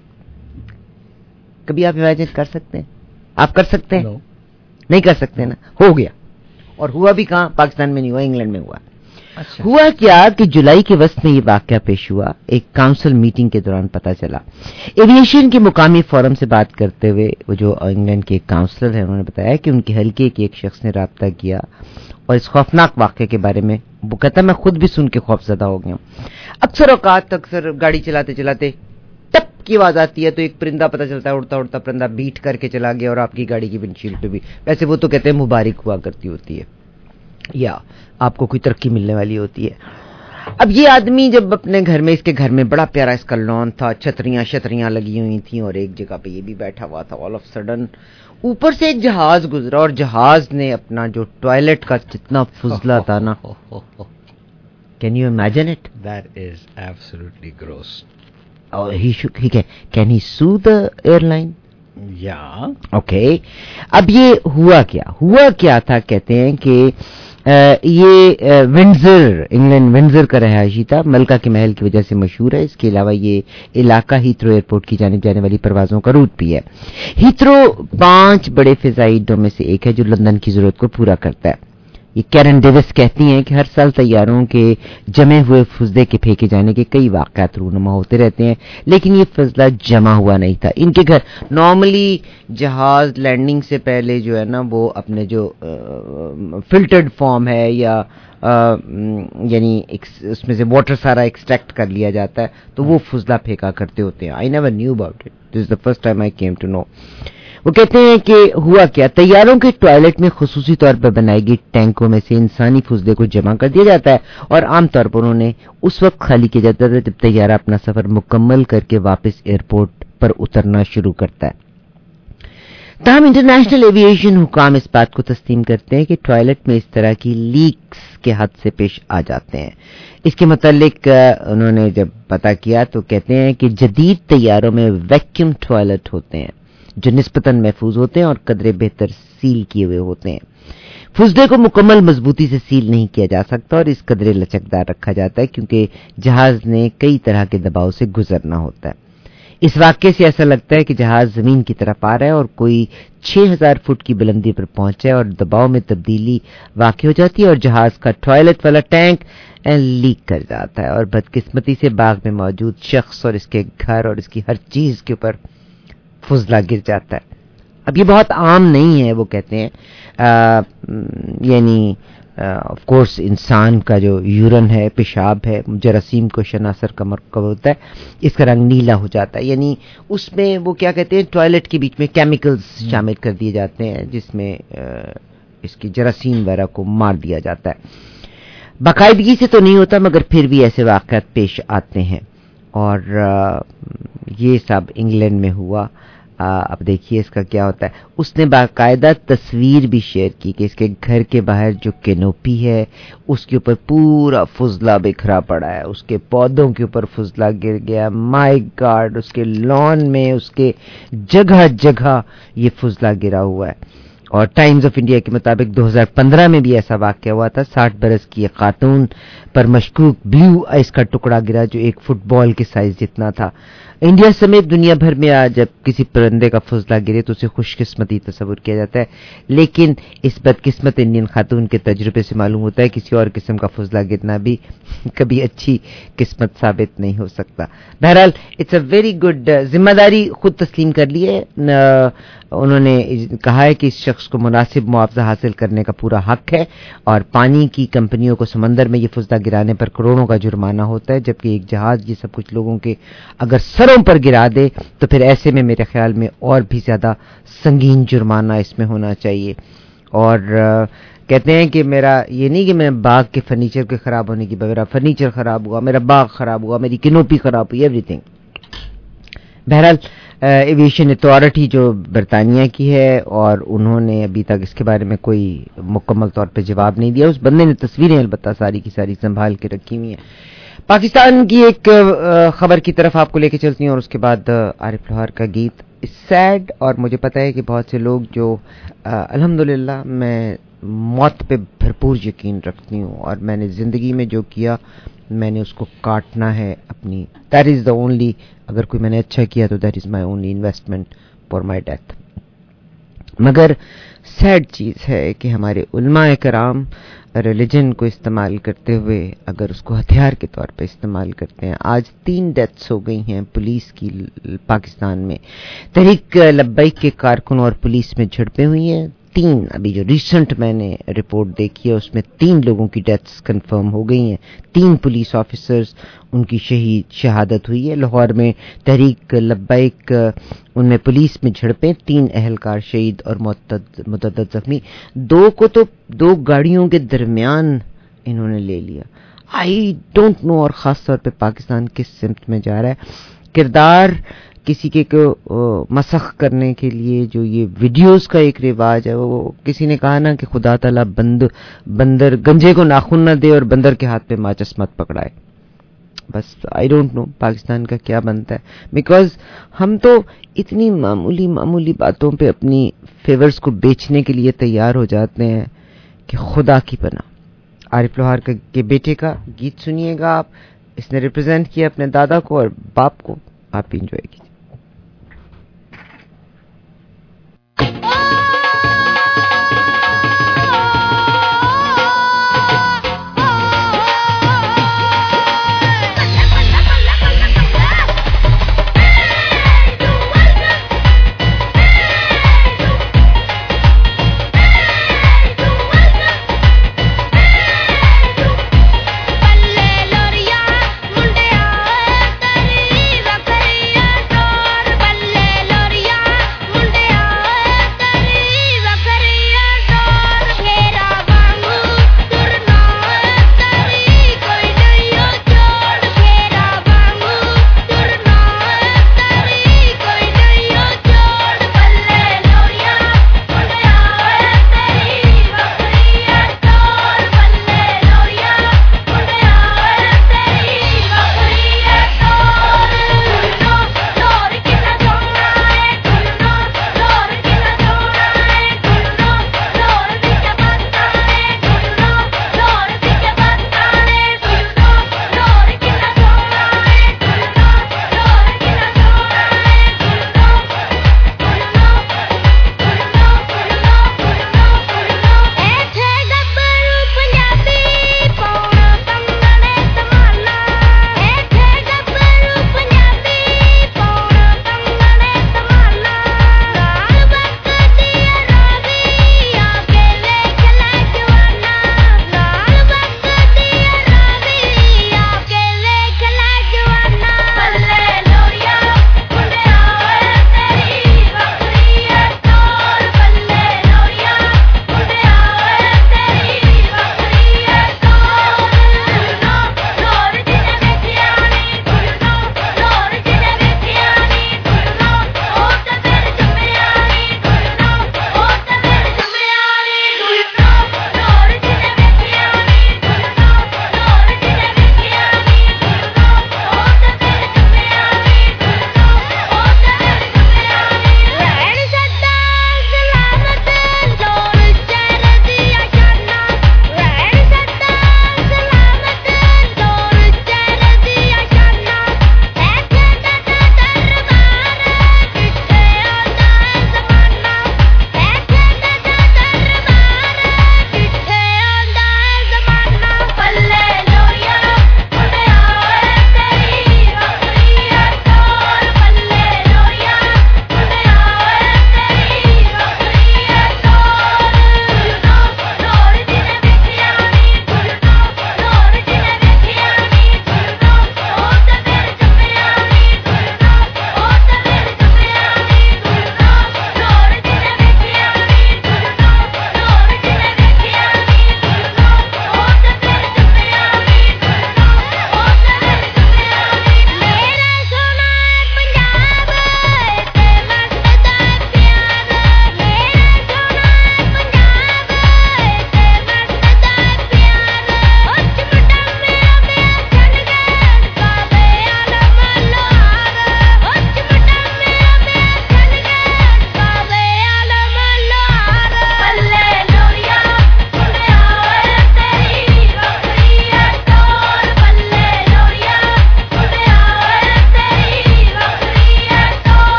کبھی آپ امیجن کر سکتے ہیں؟ آپ کر سکتے ہیں؟ نہیں کر سکتے نا. ہو گیا. اور ہوا بھی کہاں؟ پاکستان میں نہیں ہوا، انگلینڈ میں ہوا. اچھا. ہوا کیا کہ جولائی کے وسط میں یہ واقعہ پیش ہوا. ایک کاؤنسل میٹنگ کے دوران پتا چلا. ایویشن کے مقامی فورم سے بات کرتے ہوئے وہ جو انگلینڈ کے ایک کاؤنسلر ہیں انہوں نے بتایا کہ ان کے حلقے کے ایک شخص نے رابطہ کیا اور اس خوفناک واقعے کے بارے میں وہ کہتا ہے میں خود بھی سن کے خوف زدہ ہو گیا. اکثر اوقات اکثر گاڑی چلاتے چلاتے ٹپ کی آواز آتی ہے تو ایک پرندہ پتہ چلتا ہے اڑتا اڑتا پرندہ بیٹ کر کے چلا گیا اور آپ کی گاڑی کی ونڈشیلڈ پہ بھی، ویسے وہ تو کہتے ہیں مبارک ہوا کرتی ہوتی ہے یا آپ کو کوئی ترقی ملنے والی ہوتی ہے. اب یہ آدمی جب اپنے گھر میں، اس کے گھر میں بڑا پیارا اس کا لان تھا، چھتریاں شتریاں لگی ہوئی تھیں اور ایک جگہ پہ یہ بھی بیٹھا ہوا تھا. آل آف سڈن اوپر سے ایک جہاز گزرا اور جہاز نے اپنا جو ٹوائلٹ کا جتنا فضلہ تھا نا، can you imagine it? That is absolutely gross. اور ہی شک he can he sue the airline لائن؟ یا اوکے. اب یہ ہوا کیا ہوا کیا تھا، کہتے ہیں کہ یہ ونڈزر، انگلینڈ ونڈزر کا رہائشی تھا، ملکہ کے محل کی وجہ سے مشہور ہے. اس کے علاوہ یہ علاقہ ہیتھرو ایئرپورٹ کی جانب جانے والی پروازوں کا روٹ بھی ہے. ہیتھرو پانچ بڑے فضائی اڈوں میں سے ایک ہے جو لندن کی ضرورت کو پورا کرتا ہے. یہ کیرن ڈیوس کہتی ہیں کہ ہر سال طیاروں کے جمے ہوئے فضلے کے پھینکے جانے کے کئی واقعات رونما ہوتے رہتے ہیں، لیکن یہ فضلہ جمع ہوا نہیں تھا. ان کے گھر نارملی جہاز لینڈنگ سے پہلے جو ہے نا وہ اپنے جو فلٹرڈ فارم ہے یا یعنی اس میں سے واٹر سارا ایکسٹریکٹ کر لیا جاتا ہے تو وہ فضلہ پھینکا کرتے ہوتے ہیں. I never knew about it, this is the first time I came to know. وہ کہتے ہیں کہ ہوا کیا، طیاروں کے ٹوائلٹ میں خصوصی طور پر بنائی گئی ٹینکوں میں سے انسانی فضلے کو جمع کر دیا جاتا ہے اور عام طور پر انہیں اس وقت خالی کیا جاتا ہے جب طیارہ اپنا سفر مکمل کر کے واپس ایئرپورٹ پر اترنا شروع کرتا ہے. تاہم انٹرنیشنل ایویشن حکام اس بات کو تسلیم کرتے ہیں کہ ٹوائلٹ میں اس طرح کی لیکس کے حد سے پیش آ جاتے ہیں. اس کے متعلق انہوں نے جب پتہ کیا تو کہتے ہیں کہ جدید طیاروں میں ویکیوم ٹوائلٹ ہوتے ہیں جو نسبتاً محفوظ ہوتے ہیں اور قدرے بہتر سیل کیے ہوئے ہوتے ہیں. فضلے کو مکمل مضبوطی سے سیل نہیں کیا جا سکتا اور اس قدرے لچکدار رکھا جاتا ہے کیونکہ جہاز نے کئی طرح کے دباؤ سے گزرنا ہوتا ہے. اس واقعے سے ایسا لگتا ہے کہ جہاز زمین کی طرف آ رہا ہے اور کوئی چھ ہزار فٹ کی بلندی پر پہنچا ہے اور دباؤ میں تبدیلی واقع ہو جاتی ہے اور جہاز کا ٹوائلٹ والا ٹینک لیک کر جاتا ہے اور بدقسمتی سے باغ میں موجود شخص اور اس کے گھر اور اس کی ہر چیز کے اوپر فضلہ گر جاتا ہے. اب یہ بہت عام نہیں ہے، وہ کہتے ہیں آ, یعنی آف کورس انسان کا جو یورن ہے، پیشاب ہے، جراثیم کو شناصر کا مرکب ہوتا ہے، اس کا رنگ نیلا ہو جاتا ہے. یعنی اس میں وہ کیا کہتے ہیں ٹوائلٹ کے بیچ میں کیمیکلز شامل کر دیے جاتے ہیں جس میں اس کی جراثیم وغیرہ کو مار دیا جاتا ہے. باقاعدگی سے تو نہیں ہوتا مگر پھر بھی ایسے واقعات پیش آتے ہیں اور یہ سب انگلینڈ میں ہوا. اب دیکھیے اس کا کیا ہوتا ہے. اس نے باقاعدہ تصویر بھی شیئر کی کہ اس کے گھر کے باہر جو کینوپی ہے اس کے اوپر پورا فضلہ بکھرا پڑا ہے، اس کے پودوں کے اوپر فضلہ گر گیا. مائی گاڈ، اس کے لان میں اس کے جگہ جگہ یہ فضلہ گرا ہوا ہے. اور ٹائمز آف انڈیا کے مطابق دو ہزار پندرہ میں بھی ایسا واقعہ ہوا تھا. ساٹھ برس کی ایک خاتون پر مشکوک بلیو آئس کا ٹکڑا گرا جو ایک فٹ بال کے سائز جتنا تھا. انڈیا سمیت دنیا بھر میں آج جب کسی پرندے کا فضلہ گرے تو اسے خوش قسمتی تصور کیا جاتا ہے، لیکن اس بدقسمت انڈین خاتون کے تجربے سے معلوم ہوتا ہے کسی اور قسم کا فضلہ گرنا بھی کبھی اچھی قسمت ثابت نہیں ہو سکتا. بہرحال اٹس اے ویری گڈ، ذمہ داری خود تسلیم کر لی ہے. انہوں نے کہا ہے کہ اس شخص کو مناسب معاوضہ حاصل کرنے کا پورا حق ہے اور پانی کی کمپنیوں کو سمندر میں یہ فضلہ گرانے پر کروڑوں کا جرمانہ ہوتا ہے، جبکہ ایک جہاز یہ سب کچھ لوگوں کے اگر سروں پر گرا دے تو پھر ایسے میں میرے خیال میں اور بھی زیادہ سنگین جرمانہ اس میں ہونا چاہیے. اور کہتے ہیں کہ میرا یہ نہیں کہ میں باغ کے فرنیچر کے خراب ہونے کی بغیر فرنیچر خراب ہوا، میرا باغ خراب ہوا، میری کینوپی خراب ہوئی، ایوری تھنگ. بہرحال ایویشن اتھارٹی جو برطانیہ کی ہے اور انہوں نے ابھی تک اس کے بارے میں کوئی مکمل طور پہ جواب نہیں دیا. اس بندے نے تصویریں البتہ ساری کی ساری سنبھال کے رکھی ہوئی ہیں. پاکستان کی ایک خبر کی طرف آپ کو لے کے چلتی ہوں اور اس کے بعد عارف لوہار کا گیت. سیڈ، اور مجھے پتا ہے کہ بہت سے لوگ جو الحمدللہ میں موت پہ بھرپور یقین رکھتی ہوں اور میں نے زندگی میں جو کیا میں نے اس کو کاٹنا ہے اپنی. دیٹ از دا اونلی، اگر کوئی میں نے اچھا کیا تو that is my only investment for my death. مگر سیڈ چیز ہے کہ ہمارے علماء کرام ریلیجن کو استعمال کرتے ہوئے اگر اس کو ہتھیار کے طور پہ استعمال کرتے ہیں. آج تین ڈیتھس ہو گئی ہیں پولیس کی پاکستان میں. تحریک لبیک کے کارکن اور پولیس میں جھڑپیں ہوئی ہیں. تین ابھی جو ریسنٹ میں نے رپورٹ دیکھی ہے اس میں تین لوگوں کی ڈیتھس کنفرم ہو گئی ہیں. تین پولیس آفیسرز ان کی شہید شہادت ہوئی ہے. لاہور میں تحریک لبیک ان میں پولیس میں جھڑپیں، تین اہلکار شہید اور متعدد زخمی. دو کو تو دو گاڑیوں کے درمیان انہوں نے لے لیا. آئی ڈونٹ نو، اور خاص طور پہ پاکستان کس سمت میں جا رہا ہے. کردار کسی کے کو مسخ کرنے کے لیے جو یہ ویڈیوز کا ایک رواج ہے، وہ کسی نے کہا نا کہ خدا تعالیٰ بند بندر گنجے کو ناخن نہ دے اور بندر کے ہاتھ پہ ماچس مت پکڑائے. بس آئی ڈونٹ نو پاکستان کا کیا بنتا ہے، بیکاز ہم تو اتنی معمولی معمولی باتوں پہ اپنی فیورز کو بیچنے کے لیے تیار ہو جاتے ہیں کہ خدا کی پناہ. عارف لوہار کے بیٹے کا گیت سنیے گا آپ. اس نے ریپرزینٹ کیا اپنے دادا کو اور باپ کو. آپ بھی انجوائے کیجیے. Oh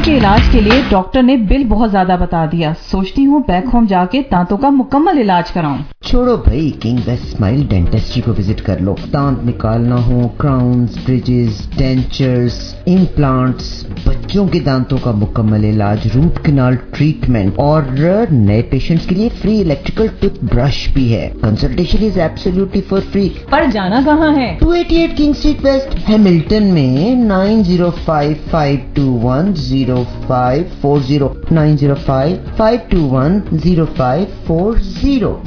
के इलाज के लिए डॉक्टर ने बिल बहुत ज्यादा बता दिया। सोचती हूँ बैक होम जाके दांतों का मुकम्मल इलाज कराऊं। छोड़ो भाई, किंग बेस्ट स्माइल डेंटिस्ट्री को विजिट कर लो। दांत निकालना हो, क्राउन्स, ब्रिजेस, डेंचर्स, इम्प्लांट्स, बच्चों के दांतों का मुकम्मल इलाज, रूट कैनाल ट्रीटमेंट और नए पेशेंट्स के लिए फ्री इलेक्ट्रिकल टूथ ब्रश भी है। Consultation is absolutely for free. पर जाना कहाँ है? Two eighty eight King Street West, Hamilton में nine zero five five two one zero five four zero, nine zero five five two one zero five four zero.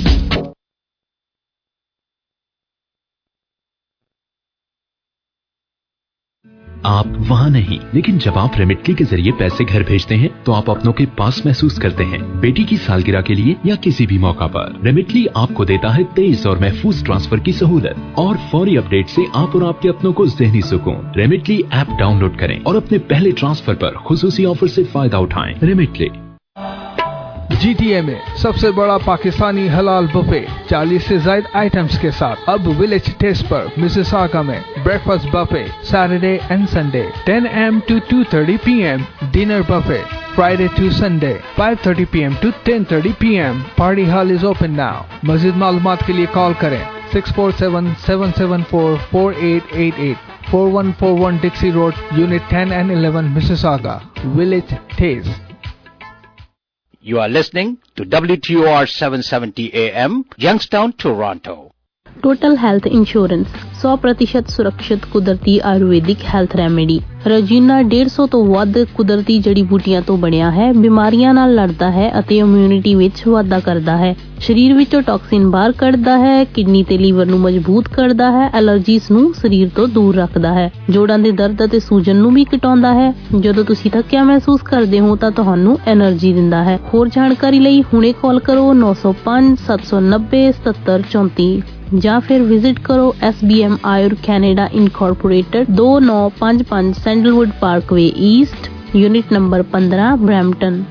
आप वहाँ नहीं, लेकिन जब आप रेमिटली के जरिए पैसे घर भेजते हैं तो आप अपनों के पास महसूस करते हैं। बेटी की सालगिरह के लिए या किसी भी मौका पर रेमिटली आपको देता है तेज और महफूज ट्रांसफर की सहूलत और फौरी अपडेट से आप और आपके अपनों को ज़हनी सुकून। रेमिटली ऐप डाउनलोड करें और अपने पहले ट्रांसफर पर खुसूसी ऑफर से फायदा उठाएं। रेमिटली। जी टी ए में सबसे बड़ा पाकिस्तानी हलाल बुफे चालीस से ज्यादा आइटम्स के साथ अब विलेज टेस्ट पर मिसिसागा में breakfast buffet Saturday and Sunday ten A M to two thirty P M, dinner buffet Friday to Sunday five thirty P M to ten thirty P M. Party hall is open now. मज़ीद मालूमात के लिए कॉल करें six four seven seven seven four four eight eight eight, four one four one Dixie Road, Unit ten and eleven, Mississauga. Village Taste. You are listening to W T O R seven seventy A M, Youngstown, Toronto. Total health insurance सौ प्रतिशत ਸੁਰੱਖਿਅਤ ਕੁਦਰਤੀ ਆਯੁਰਵੈਦਿਕ ਹੈਲਥ ਰੈਮੇਡੀ। ਰਜੀਨਾ ਡੇਢ ਸੌ ਤੋਂ ਵੱਧ ਕੁਦਰਤੀ ਜੜੀ ਬੂਟੀਆਂ ਤੋਂ ਬਣਿਆ ਹੈ, ਬਿਮਾਰੀਆਂ ਨਾਲ ਲੜਦਾ ਹੈ ਅਤੇ ਇਮਿਊਨਿਟੀ ਵਿੱਚ ਵਾਧਾ ਕਰਦਾ ਹੈ, ਸਰੀਰ ਵਿੱਚੋਂ ਟੌਕਸਿਨ ਬਾਹਰ ਕੱਢਦਾ ਹੈ, ਕਿਡਨੀ ਤੇ ਲੀਵਰ ਨੂੰ ਮਜ਼ਬੂਤ ਕਰਦਾ ਹੈ, ਐਲਰਜੀਜ਼ ਨੂੰ ਸਰੀਰ ਤੋਂ ਦੂਰ ਰੱਖਦਾ ਹੈ, ਜੋੜਾਂ ਦੇ ਦਰਦ ਅਤੇ ਸੂਜਨ ਨੂੰ ਵੀ ਘਟਾਉਂਦਾ ਹੈ। ਜਦੋਂ ਤੁਸੀਂ ਥੱਕਿਆ ਮਹਿਸੂਸ ਕਰਦੇ ਹੋ ਤਾਂ ਤੁਹਾਨੂੰ એનર્ਜੀ ਦਿੰਦਾ ਹੈ। ਹੋਰ ਜਾਣਕਾਰੀ ਲਈ ਹੁਣੇ ਕਾਲ ਕਰੋ ਨੌ ਸੌ ਪੰਜ ਸੱਤ ਸੌ ਨੱਬੇ ਸਤੱਤਰ ਚੌਂਤੀ ਜਾਂ ਫਿਰ ਵਿਜ਼ਿਟ ਕਰੋ S B M Ayur Canada incorporated ਦੋ ਨੌ ਪੰਜ ਪੰਜ Sandalwood Parkway East, unit number ਪੰਦਰਾਂ, ਬਰੈਂਪਟਨ।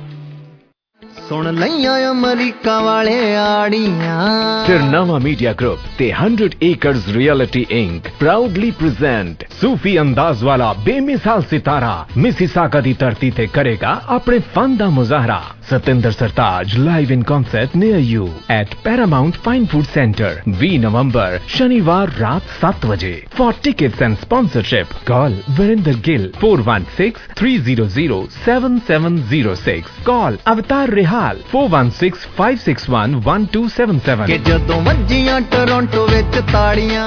ਸੁਣ ਲਈਆਂ ਅਮਰੀਕਾ ਵਾਲੇ ਆੜੀਆਂ। ਫਿਰ ਨਵਾਂ ਮੀਡੀਆ ਗਰੁੱਪ ਤੇ hundred acres realty inc proudly present सूफी अंदाज वाला बेमिसाल सितारा मिसिसागा दी धरती ते करेगा अपने फन दा मुजाहरा। Satinder Sartaaj live in concert near you at Paramount Fine Food Centre, बीस नवंबर शनिवार रात सात बजे। For tickets and sponsorship call Virender Gill four one six three zero zero seven seven zero six. Call Avtar Rihal four one six five six one one two seven seven. कि जदों वज्जियां टोरंटो विच ताड़ियां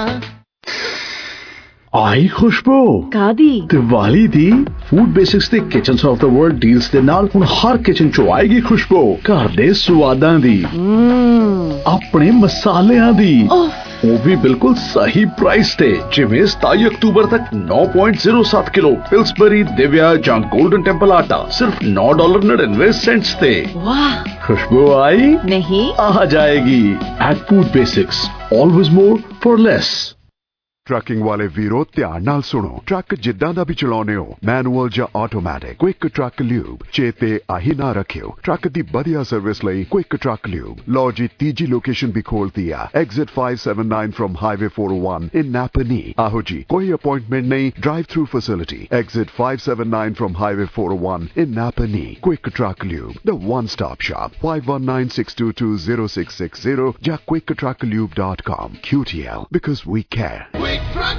आई खुशबू ਕਾਦੀ दिवाली दी फूड बेसिक्स ते kitchens of the world deals दे नाल हुण हर किचन चो आएगी खुशबू घर दे स्वादां दी, अपने मसालियां दी, वो भी बिल्कुल सही प्राइस ते। जिवें सताई अक्तूबर तक नौ पॉइंट जीरो सात किलो पिल्सबरी, दिव्या जां गोल्डन टेम्पल आटा सिर्फ नौ डॉलर नड़िनवे सेंट्स ते। वाह, खुशबू आई नहीं आ जाएगी। At food basics always more for less. Trucking वाले वीरो ध्यान नाल सुनो। ट्रक जिद्दां दा भी चलाउने हो, मैनुअल ਜਾਂ ਆਟੋਮੈਟਿਕ, क्विक ट्रक ल्यूब चेते आही ना रखियो। ट्रक दी बढ़िया सर्विस ਲਈ क्विक ट्रक ल्यूब। लो जी तीजी लोकेशन भी खोल दिया, exit five seven nine from highway four O one in Napanee. आहो जी कोई अपॉइंटमेंट नहीं, drive through facility, exit five seven nine from highway four O one in Napanee. Quick truck Lube, the one stop shop, five one nine six two two zero six six zero या Quick truck Lube dot com. Q T L because we care।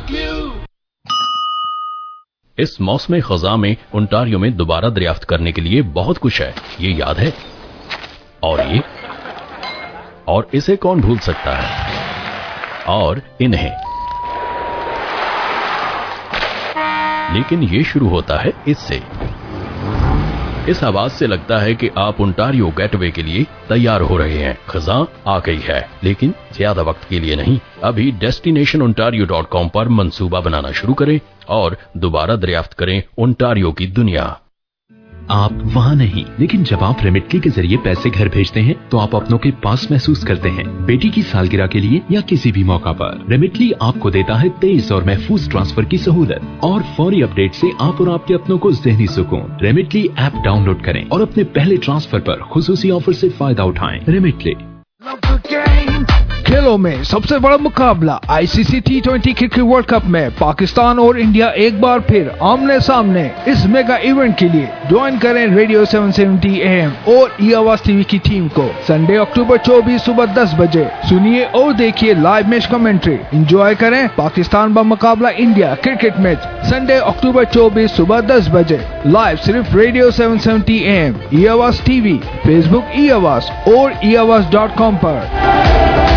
इस मौसम खजा में ओंटारियो में दोबारा दरियाफ्त करने के लिए बहुत कुछ है, ये याद है। और ये और इसे कौन भूल सकता है, और इन्हें। लेकिन ये शुरू होता है इससे। इस आवाज से लगता है कि आप ओंटारियो गेटवे के लिए तैयार हो रहे हैं। खजा आ गई है, लेकिन ज्यादा वक्त के लिए नहीं। अभी डेस्टिनेशन ओंटारियो डॉट कॉम पर मंसूबा बनाना शुरू करें और दोबारा दरियाफ्त करें ओंटारियो की दुनिया। आप वहाँ नहीं, लेकिन जब आप रेमिटली के जरिए पैसे घर भेजते हैं तो आप अपनों के पास महसूस करते हैं। बेटी की सालगिरह के लिए या किसी भी मौका पर रेमिटली आपको देता है तेज और महफूज ट्रांसफर की सहूलत और फौरी अपडेट से आप और आपके अपनों को ज़हनी सुकून। रेमिटली ऐप डाउनलोड करें और अपने पहले ट्रांसफर पर खुसूसी ऑफर से फायदा उठाएं। रेमिटली। खेलों में सबसे बड़ा मुकाबला ICC T twenty cricket world cup में पाकिस्तान और इंडिया एक बार फिर आमने सामने। इस मेगा इवेंट के लिए ज्वाइन करें radio seven seventy A M और ई आवाज टीवी की टीम को संडे अक्टूबर चौबीस सुबह दस बजे। सुनिए और देखिए लाइव मैच कमेंट्री। एंजॉय करें पाकिस्तान व मुकाबला इंडिया क्रिकेट मैच संडे अक्टूबर चौबीस सुबह दस बजे लाइव सिर्फ radio seven seventy A M, E Awaz TV, Facebook ई आवाज और ई आवाज डॉट कॉम पर।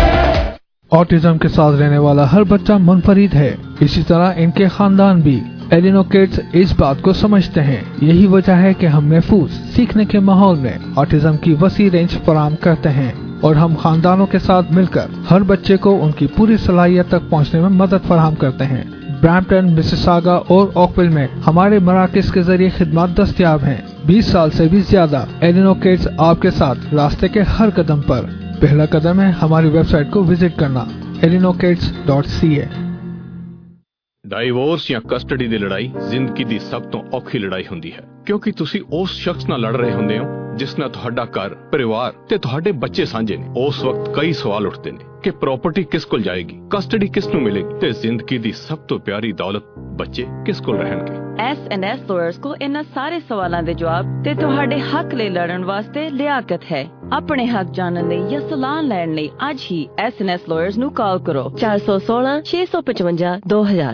ऑटिज्म के साथ रहने वाला हर बच्चा मुनफरिद है, इसी तरह इनके खानदान भी। एलिनो किड्स इस बात को समझते हैं। यही वजह है कि हम महफूज सीखने के माहौल में ऑटिज्म की वसी रेंज फराहम करते हैं और हम खानदानों के साथ मिलकर हर बच्चे को उनकी पूरी सलाहियत तक पहुंचने में मदद फराहम करते हैं। ब्रैम्पटन, मिसिसागा और ओकविल में हमारे मराकज के जरिए खिदमत दस्तयाब हैं। बीस साल से भी ज्यादा एलिनो किड्स आपके साथ रास्ते के हर कदम पर। पहला कदम है हमारी वेबसाइट को विजिट करना Elino kids dot C A. Divorce ਜਾਂ ਕਸਟਡੀ ਦੀ ਲੜਾਈ ਜ਼ਿੰਦਗੀ ਦੀ ਸਭ ਤੋਂ ਔਖੀ ਲੜਾਈ ਹੁੰਦੀ ਹੈ, ਕਿਉਂਕਿ ਤੁਸੀਂ ਉਸ ਸ਼ਖਸ ਨਾਲ ਲੜ ਰਹੇ ਹੁੰਦੇ ਹੋ ਜਿਸ ਨਾਲ ਤੁਹਾਡਾ ਘਰ, ਪਰਿਵਾਰ ਤੇ ਤੁਹਾਡੇ ਬੱਚੇ ਸਾਂਝੇ ਨੇ। ਉਸ ਵਕਤ ਕਈ ਸਵਾਲ ਉੱਠਦੇ ਨੇ ਕਿ ਪ੍ਰਾਪਰਟੀ ਕਿਸ ਕੋਲ ਜਾਏਗੀ, ਕਸਟਡੀ ਕਿਸ ਨੂੰ ਮਿਲੇਗੀ ਤੇ ਜ਼ਿੰਦਗੀ ਦੀ ਸਭ ਤੋਂ ਪਿਆਰੀ ਦੌਲਤ ਬੱਚੇ ਕਿਸ ਕੋਲ ਰਹਿਣਗੇ। ਐਸ ਐਂਡ ਐਸ ਲਾਇਰਸ ਕੋ ਇਹਨਾਂ ਸਾਰੇ ਸਵਾਲਾਂ ਦੇ ਜਵਾਬ ਤੇ ਤੁਹਾਡੇ ਹੱਕ ਲਈ ਲੜਨ ਵਾਸਤੇ ਲਿਆਕਤ ਹੈ। ਆਪਣੇ ਹੱਕ ਜਾਣਨ ਲਈ ਜਾਂ ਸਲਾਹ ਲੈਣ ਲਈ ਅੱਜ ਹੀ ਐਸ ਐਂਡ ਐਸ ਲਾਇਰਸ ਨੂੰ ਕਾਲ ਕਰੋ ਚਾਰ ਸੌ ਸੋਲਾਂ ਛੇ ਸੌ ਪਚਵੰਜਾ ਦੋ ਹਜ਼ਾਰ।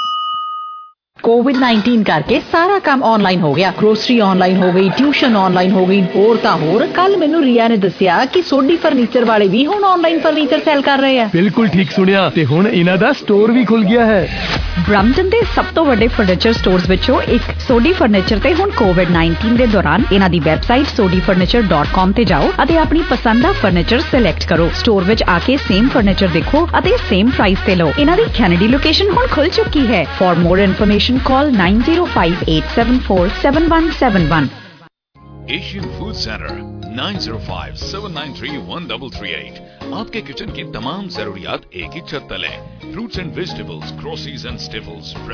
कोविड नाइनटीन करके सारा काम ऑनलाइन हो गया। ग्रोसरी ऑनलाइन हो गई, ट्यूशन ऑनलाइन हो गई। होर तां होर कल मैनू रिया ने दसिया कि सोडी फर्नीचर वाले भी हुण ऑनलाइन फर्नीचर सेल कर रहे हैं। बिल्कुल ठीक सुनिया ते हुण इन्हां दा स्टोर भी खुल गया है। ब्रम्पटन दे सब तो वड्डे फर्नीचर स्टोर्स विचों एक सोडी फर्नीचर ते हुण कोविड नाइनटीन दे दौरान इन्हां दी website Sodhi furniture dot com ते जाओ अते अपनी पसंद दा फर्नीचर सिलेक्ट करो। स्टोर विच आके सेम फर्नीचर देखो अते सेम प्राइस ते लो। इन्हां दी कैनेडी लोकेशन हुण खुल चुकी है। For more information call nine zero five eight seven four seven one seven one. Asian Food Center nine zero five seven nine three one three three eight. आपके किचन की तमाम जरूरियात एक ही छत तले। Fruits and vegetables, groceries and staples,